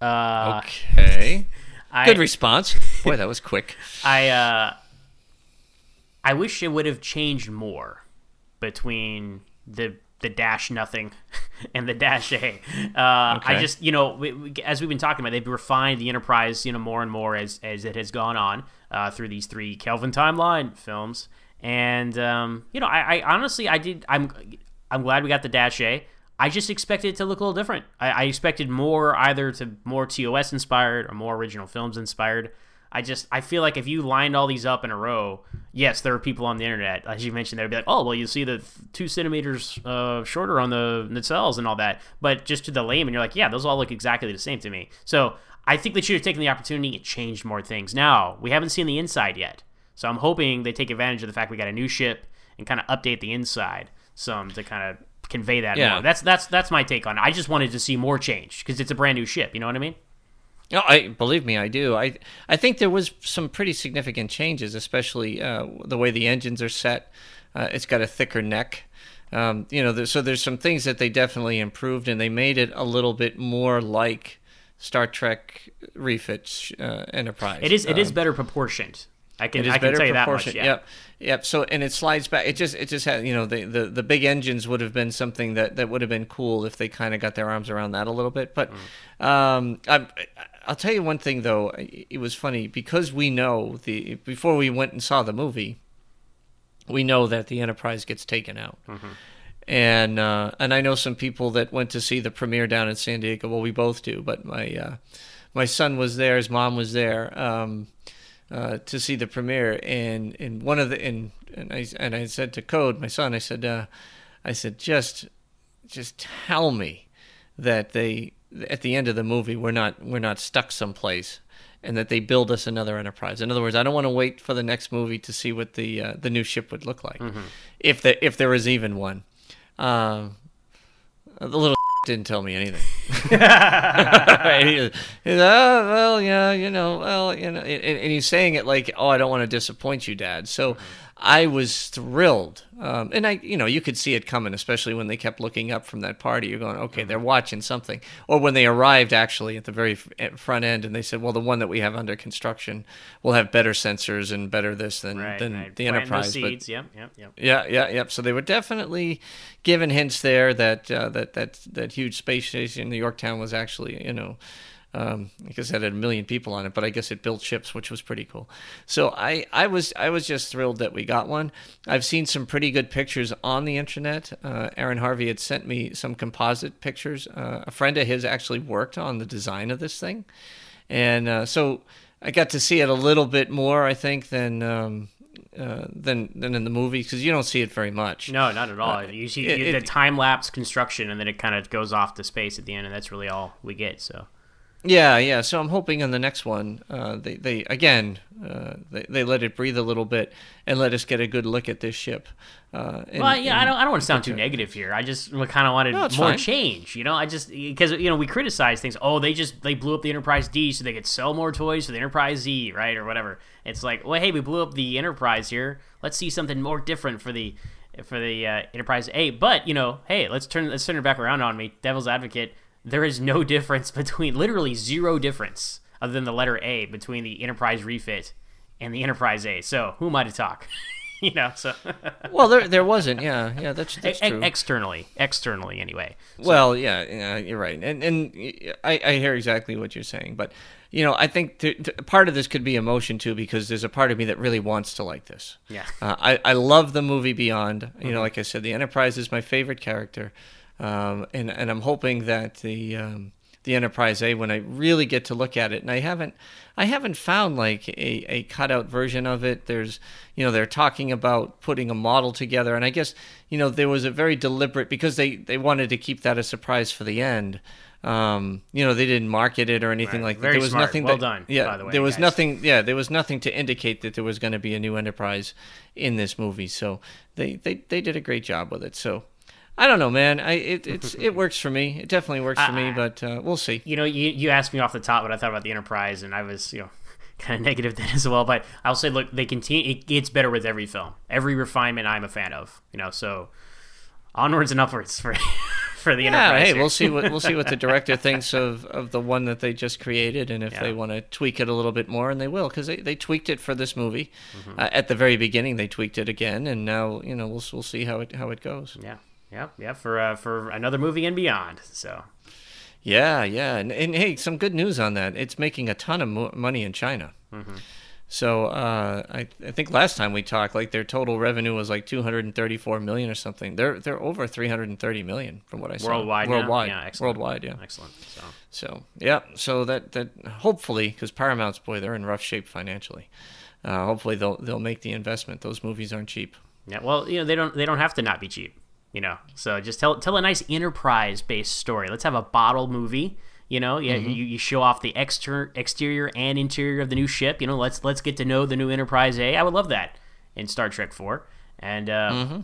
S6: Okay. Good response. Boy, that was quick.
S1: I wish it would have changed more between the dash nothing and the dash A. Okay. I just, as we've been talking about, they've refined the Enterprise, more and more as it has gone on through these 3 Kelvin timeline films. And, I honestly, I'm glad we got the Dash A. I just expected it to look a little different. I expected more, either to more TOS inspired or more original films inspired. I feel like if you lined all these up in a row, yes, there are people on the internet, as you mentioned, they'd be like, oh, well, you see the 2 centimeters shorter on the nacelles and all that. But just to the layman, you're like, yeah, those all look exactly the same to me. So I think they should have taken the opportunity and changed more things. Now, we haven't seen the inside yet. So I'm hoping they take advantage of the fact we got a new ship and kind of update the inside some to kind of convey that more. That's my take on it. I just wanted to see more change because it's a brand new ship. You know what I mean?
S6: No, believe me, I do. I think there was some pretty significant changes, especially the way the engines are set. It's got a thicker neck. So there's some things that they definitely improved, and they made it a little bit more like Star Trek refit Enterprise.
S1: It is better proportioned. I can tell you that much. Yeah.
S6: Yep. So, and it slides back. It just had, the big engines would have been something that would have been cool if they kind of got their arms around that a little bit. But I'll tell you one thing though. It was funny because we know before we went and saw the movie, we know that the Enterprise gets taken out. Mm-hmm. And I know some people that went to see the premiere down in San Diego. Well, we both do, but my son was there, his mom was there. To see the premiere, and one of the and I said to Code, my son, I said just tell me that they at the end of the movie we're not stuck someplace, and that they build us another Enterprise. In other words, I don't want to wait for the next movie to see what the new ship would look like, if there is even one. The little didn't tell me anything. He's, and he's saying it like, oh, I don't want to disappoint you, Dad. So I was thrilled. And you could see it coming, especially when they kept looking up from that party. You're going, okay, they're watching something. Or when they arrived actually at the very front end and they said, well, the one that we have under construction will have better sensors and better this than the Enterprise.
S1: Seeds. Yep.
S6: Yeah. So they were definitely given hints there that huge space station in Yorktown was actually, I guess it had 1 million people on it, but I guess it built ships, which was pretty cool. So I was just thrilled that we got one. I've seen some pretty good pictures on the internet. Aaron Harvey had sent me some composite pictures. A friend of his actually worked on the design of this thing, and so I got to see it a little bit more, I think, than in the movie, because you don't see it very much.
S1: No, not at all. You see the time lapse construction, and then it kind of goes off to space at the end, and that's really all we get. So.
S6: Yeah. So I'm hoping in the next one, they let it breathe a little bit and let us get a good look at this ship. I don't want to sound too negative here. I just kind of wanted more change. Because we criticize things. Oh, they blew up the Enterprise D so they could sell more toys for the Enterprise Z, right, or whatever. It's like, well, hey, we blew up the Enterprise here. Let's see something more different for the Enterprise A. But hey, let's turn it back around on me, devil's advocate. There is no difference literally zero difference, other than the letter A, between the Enterprise refit and the Enterprise A. So who am I to talk? So. Well, there wasn't. Yeah, that's true.
S1: Externally, anyway.
S6: So. Well, yeah, you're right, and I hear exactly what you're saying, but I think part of this could be emotion too, because there's a part of me that really wants to like this.
S1: Yeah.
S6: I love the movie Beyond. Like I said, the Enterprise is my favorite character, and I'm hoping that the Enterprise A, when I really get to look at it, and I haven't found like a cutout version of it. There's, they're talking about putting a model together, and I guess, there was a very deliberate, because they wanted to keep that a surprise for the end. They didn't market it or anything like that.
S1: Very
S6: There was
S1: smart.
S6: nothing
S1: Well
S6: that,
S1: done,
S6: yeah,
S1: by the way,
S6: there was
S1: guys.
S6: nothing. Yeah, there was nothing to indicate that there was going to be a new Enterprise in this movie. So they did a great job with it. So I don't know, man. It works for me. It definitely works for me. But we'll see.
S1: You asked me off the top what I thought about the Enterprise, and I was kind of negative then as well. But I'll say, look, they continue. It gets better with every film. Every refinement, I'm a fan of. So onwards and upwards for the Enterprise.
S6: Hey,
S1: here.
S6: we'll see what the director thinks of the one that they just created, and if they want to tweak it a little bit more, and they will, because they tweaked it for this movie. At the very beginning, they tweaked it again, and now we'll see how it goes.
S1: Yeah. For another movie and beyond. So.
S6: Yeah, and hey, some good news on that. It's making a ton of money in China. So I think last time we talked, like their total revenue was like 234 million or something. They're over 330 million from what I saw.
S1: Worldwide. Yeah, excellent.
S6: Worldwide, yeah.
S1: Excellent.
S6: So that hopefully, because Paramount's, boy, they're in rough shape financially. Hopefully they'll make the investment. Those movies aren't cheap.
S1: Yeah. Well, they don't have to not be cheap. So just tell a nice Enterprise-based story. Let's have a bottle movie. You show off the exterior and interior of the new ship. Let's get to know the new Enterprise A. I would love that in Star Trek 4. And and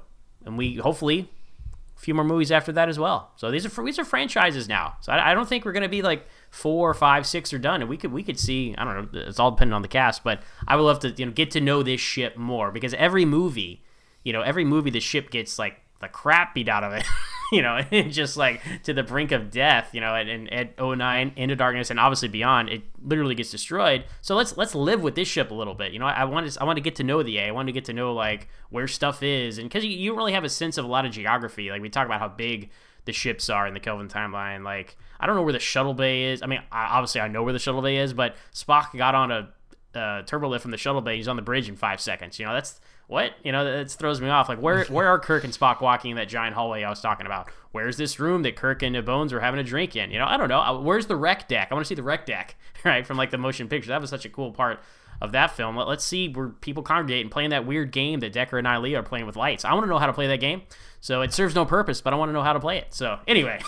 S1: we hopefully a few more movies after that as well. So these are franchises now. So I don't think we're gonna be like 4, 5, 6 are done. And we could see, I don't know, it's all dependent on the cast, but I would love to get to know this ship more, because every movie the ship gets like the crap beat out of it. And just like to the brink of death, and at 09, Into Darkness, and obviously Beyond, it literally gets destroyed. So let's live with this ship a little bit. I want to get to know the A. I want to get to know like where stuff is, and because you don't really have a sense of a lot of geography. Like we talk about how big the ships are in the Kelvin timeline. Like I don't know where the shuttle bay is. I mean, obviously I know where the shuttle bay is, but Spock got on a turbo lift from the shuttle bay. He's on the bridge in 5 seconds. That's what? That throws me off. Like, where are Kirk and Spock walking in that giant hallway I was talking about? Where's this room that Kirk and Bones were having a drink in? I don't know. Where's the rec deck? I want to see the rec deck, right, from like the motion picture. That was such a cool part of that film. Let's see where people congregate and playing that weird game that Decker and Lee are playing with lights. I want to know how to play that game. So it serves no purpose, but I want to know how to play it. So anyway.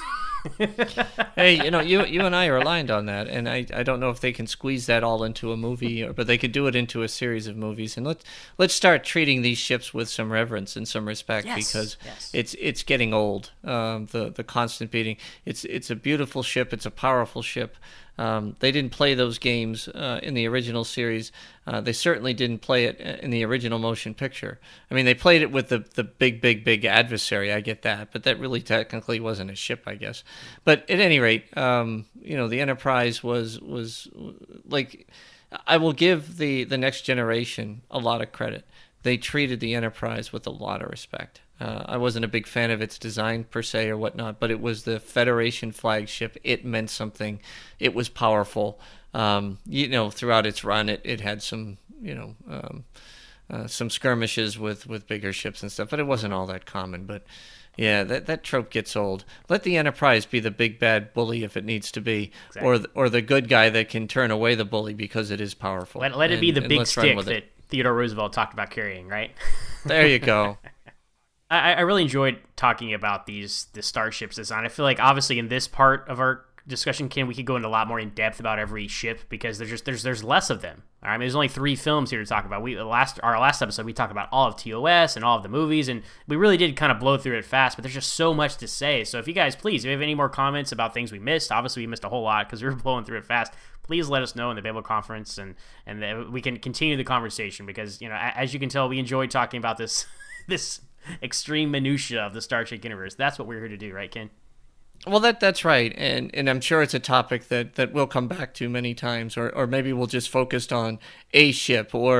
S6: Hey, you and I are aligned on that, and I don't know if they can squeeze that all into a movie, but they could do it into a series of movies. And let's start treating these ships with some reverence and some respect, because it's getting old. The constant beating. It's a beautiful ship. It's a powerful ship. They didn't play those games in the original series. They certainly didn't play it in the original motion picture. I mean, they played it with the big adversary. I get that, but that really technically wasn't a ship, I guess. But at any rate, the Enterprise was like, I will give the next generation a lot of credit. They treated the Enterprise with a lot of respect. I wasn't a big fan of its design per se or whatnot, but it was the Federation flagship. It meant something. It was powerful. Throughout its run, it had some, some skirmishes with bigger ships and stuff, but it wasn't all that common. But yeah, that trope gets old. Let the Enterprise be the big bad bully if it needs to be, exactly. or the good guy that can turn away the bully because it is powerful.
S1: Let it be the big stick that Theodore Roosevelt talked about carrying, right?
S6: There you go.
S1: I really enjoyed talking about the starships design. I feel like obviously in this part of our discussion, Ken, we could go into a lot more in depth about every ship, because there's less of them. I mean, there's only 3 films here to talk about. Our last episode we talked about all of TOS and all of the movies, and we really did kind of blow through it fast. But there's just so much to say. So if you guys, please, if you have any more comments about things we missed, obviously we missed a whole lot because we were blowing through it fast. Please let us know in the Babel conference, and we can continue the conversation, because as you can tell, we enjoyed talking about this extreme minutia of the Star Trek universe. That's what we're here to do, right, Ken?
S6: Well, that's right, and I'm sure it's a topic that we'll come back to many times, or maybe we'll just focus on a ship, or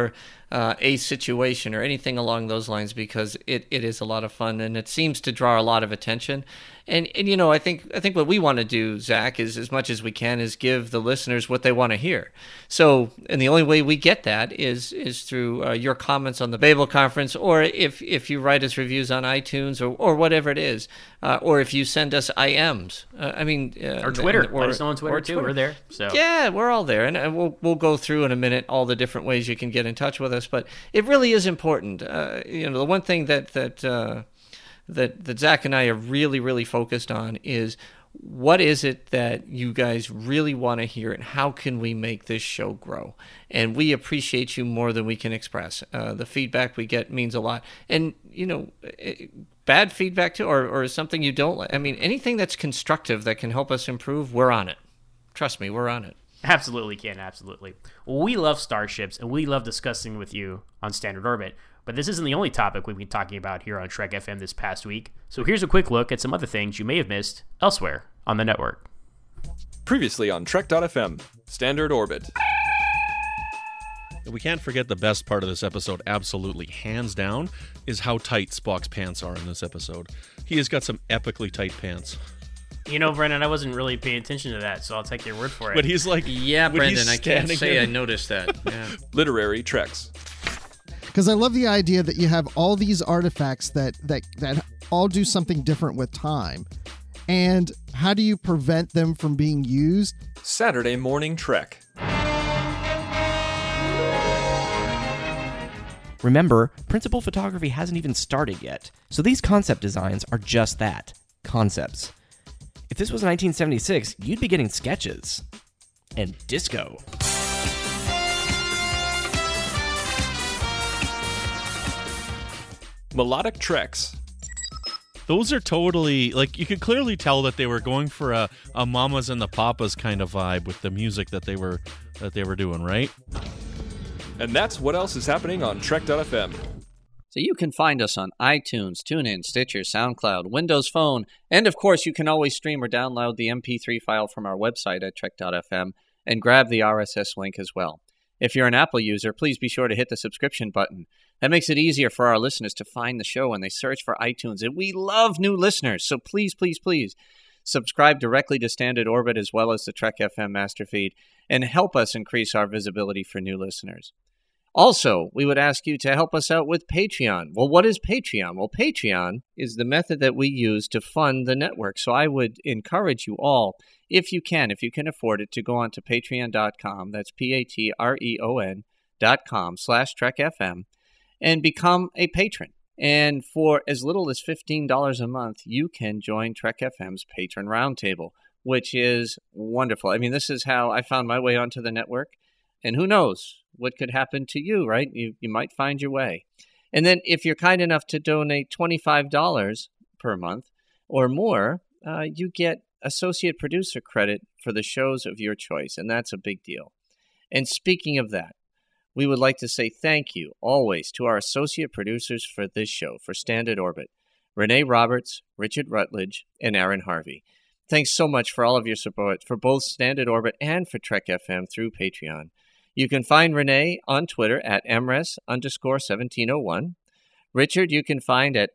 S6: a situation or anything along those lines, because it is a lot of fun and it seems to draw a lot of attention. And I think what we want to do, Zach, is as much as we can is give the listeners what they want to hear. So, and the only way we get that is through your comments on the Babel Conference, or if you write us reviews on iTunes or whatever it is, or if you send us IMs.
S1: Or Twitter. Let us know on Twitter too. We're there. So
S6: yeah, we're all there, and we'll go through in a minute all the different ways you can get in touch with us. But it really is important. The one thing that Zach and I are really, really focused on is what is it that you guys really want to hear, and how can we make this show grow? And we appreciate you more than we can express. The feedback we get means a lot. And, bad feedback too, or something you don't like. I mean, anything that's constructive that can help us improve, we're on it. Trust me, we're on it.
S1: Absolutely, Ken, absolutely. Well, we love starships, and we love discussing with you on Standard Orbit. But this isn't the only topic we've been talking about here on Trek FM this past week. So here's a quick look at some other things you may have missed elsewhere on the network.
S7: Previously on Trek.fm, Standard Orbit.
S8: We can't forget the best part of this episode, absolutely, hands down, is how tight Spock's pants are in this episode. He has got some epically tight pants.
S1: Brendan, I wasn't really paying attention to that, so I'll take your word for it.
S8: But he's like...
S6: Yeah, Brendan, I can't say I noticed that. Yeah.
S7: Literary Treks.
S9: Because I love the idea that you have all these artifacts that all do something different with time. And how do you prevent them from being used?
S7: Saturday Morning Trek.
S10: Remember, principal photography hasn't even started yet, so these concept designs are just that, concepts. If this was 1976, you'd be getting sketches. And disco.
S7: Melodic Treks.
S8: Those are totally, you could clearly tell that they were going for a Mamas and the Papas kind of vibe with the music that they were doing, right?
S7: And that's what else is happening on Trek.fm.
S6: So you can find us on iTunes, TuneIn, Stitcher, SoundCloud, Windows Phone, and of course you can always stream or download the MP3 file from our website at Trek.fm and grab the RSS link as well. If you're an Apple user, please be sure to hit the subscription button. That makes it easier for our listeners to find the show when they search for iTunes. And we love new listeners, so please, please, please subscribe directly to Standard Orbit as well as the Trek FM master feed and help us increase our visibility for new listeners. Also, we would ask you to help us out with Patreon. Well, what is Patreon? Well, Patreon is the method that we use to fund the network. So I would encourage you all, if you can afford it, to go on to patreon.com. That's patreon.com/TrekFM and become a patron. And for as little as $15 a month, you can join Trek FM's Patron Roundtable, which is wonderful. I mean, this is how I found my way onto the network. And who knows what could happen to you, right? You might find your way. And then if you're kind enough to donate $25 per month or more, you get associate producer credit for the shows of your choice, and that's a big deal. And speaking of that, we would like to say thank you always to our associate producers for this show, for Standard Orbit, Renee Roberts, Richard Rutledge, and Aaron Harvey. Thanks so much for all of your support for both Standard Orbit and for Trek FM through Patreon. You can find Renee on Twitter at MRES_1701. Richard, you can find at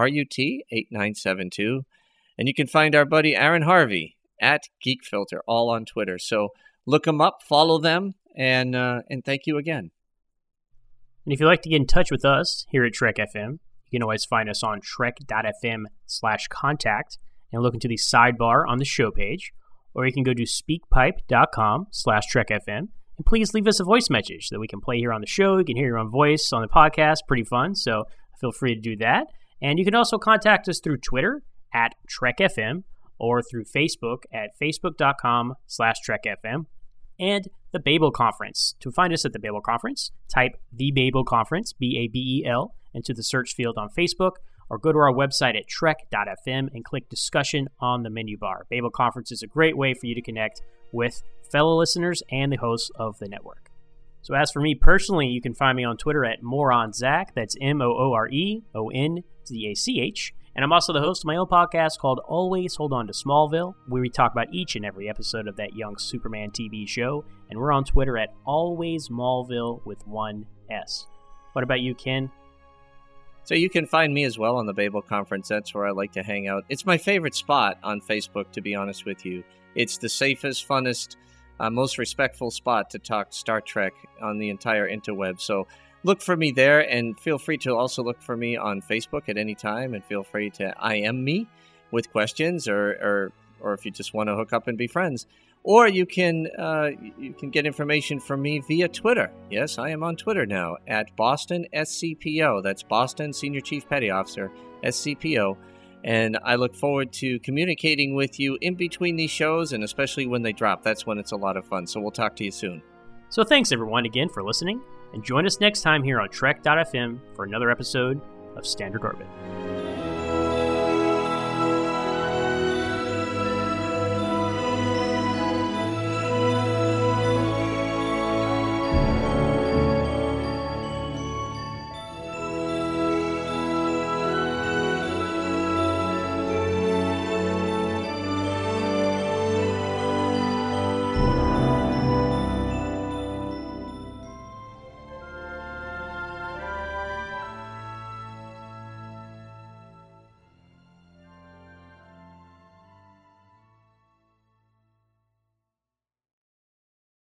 S6: RUT8972. And you can find our buddy Aaron Harvey at GeekFilter, all on Twitter. So look them up, follow them, and thank you again.
S1: And if you'd like to get in touch with us here at Trek FM, you can always find us on trek.fm/contact and look into the sidebar on the show page. Or you can go to speakpipe.com/TrekFM. And please leave us a voice message that we can play here on the show. You can hear your own voice on the podcast. Pretty fun, so feel free to do that. And you can also contact us through Twitter at TrekFM or through Facebook at facebook.com/TrekFM and the Babel Conference. To find us at the Babel Conference, type The Babel Conference, BABEL, into the search field on Facebook, or go to our website at trek.fm and click discussion on the menu bar. Babel Conference is a great way for you to connect with fellow listeners and the hosts of the network. So as for me personally, you can find me on Twitter at MoronZach. That's MOOREONZACH. And I'm also the host of my own podcast called Always Hold On to Smallville, where we talk about each and every episode of that young Superman TV show. And we're on Twitter at AlwaysMallville with one S. What about you, Ken?
S6: So you can find me as well on the Babel Conference. That's where I like to hang out. It's my favorite spot on Facebook, to be honest with you. It's the safest, funnest, most respectful spot to talk Star Trek on the entire interweb. So look for me there, and feel free to also look for me on Facebook at any time, and feel free to IM me with questions, or if you just want to hook up and be friends. Or you can get information from me via Twitter. Yes, I am on Twitter now at Boston SCPO. That's Boston Senior Chief Petty Officer, SCPO. And I look forward to communicating with you in between these shows, and especially when they drop. That's when it's a lot of fun. So we'll talk to you soon.
S1: So thanks everyone again for listening, and join us next time here on Trek.fm for another episode of Standard Orbit.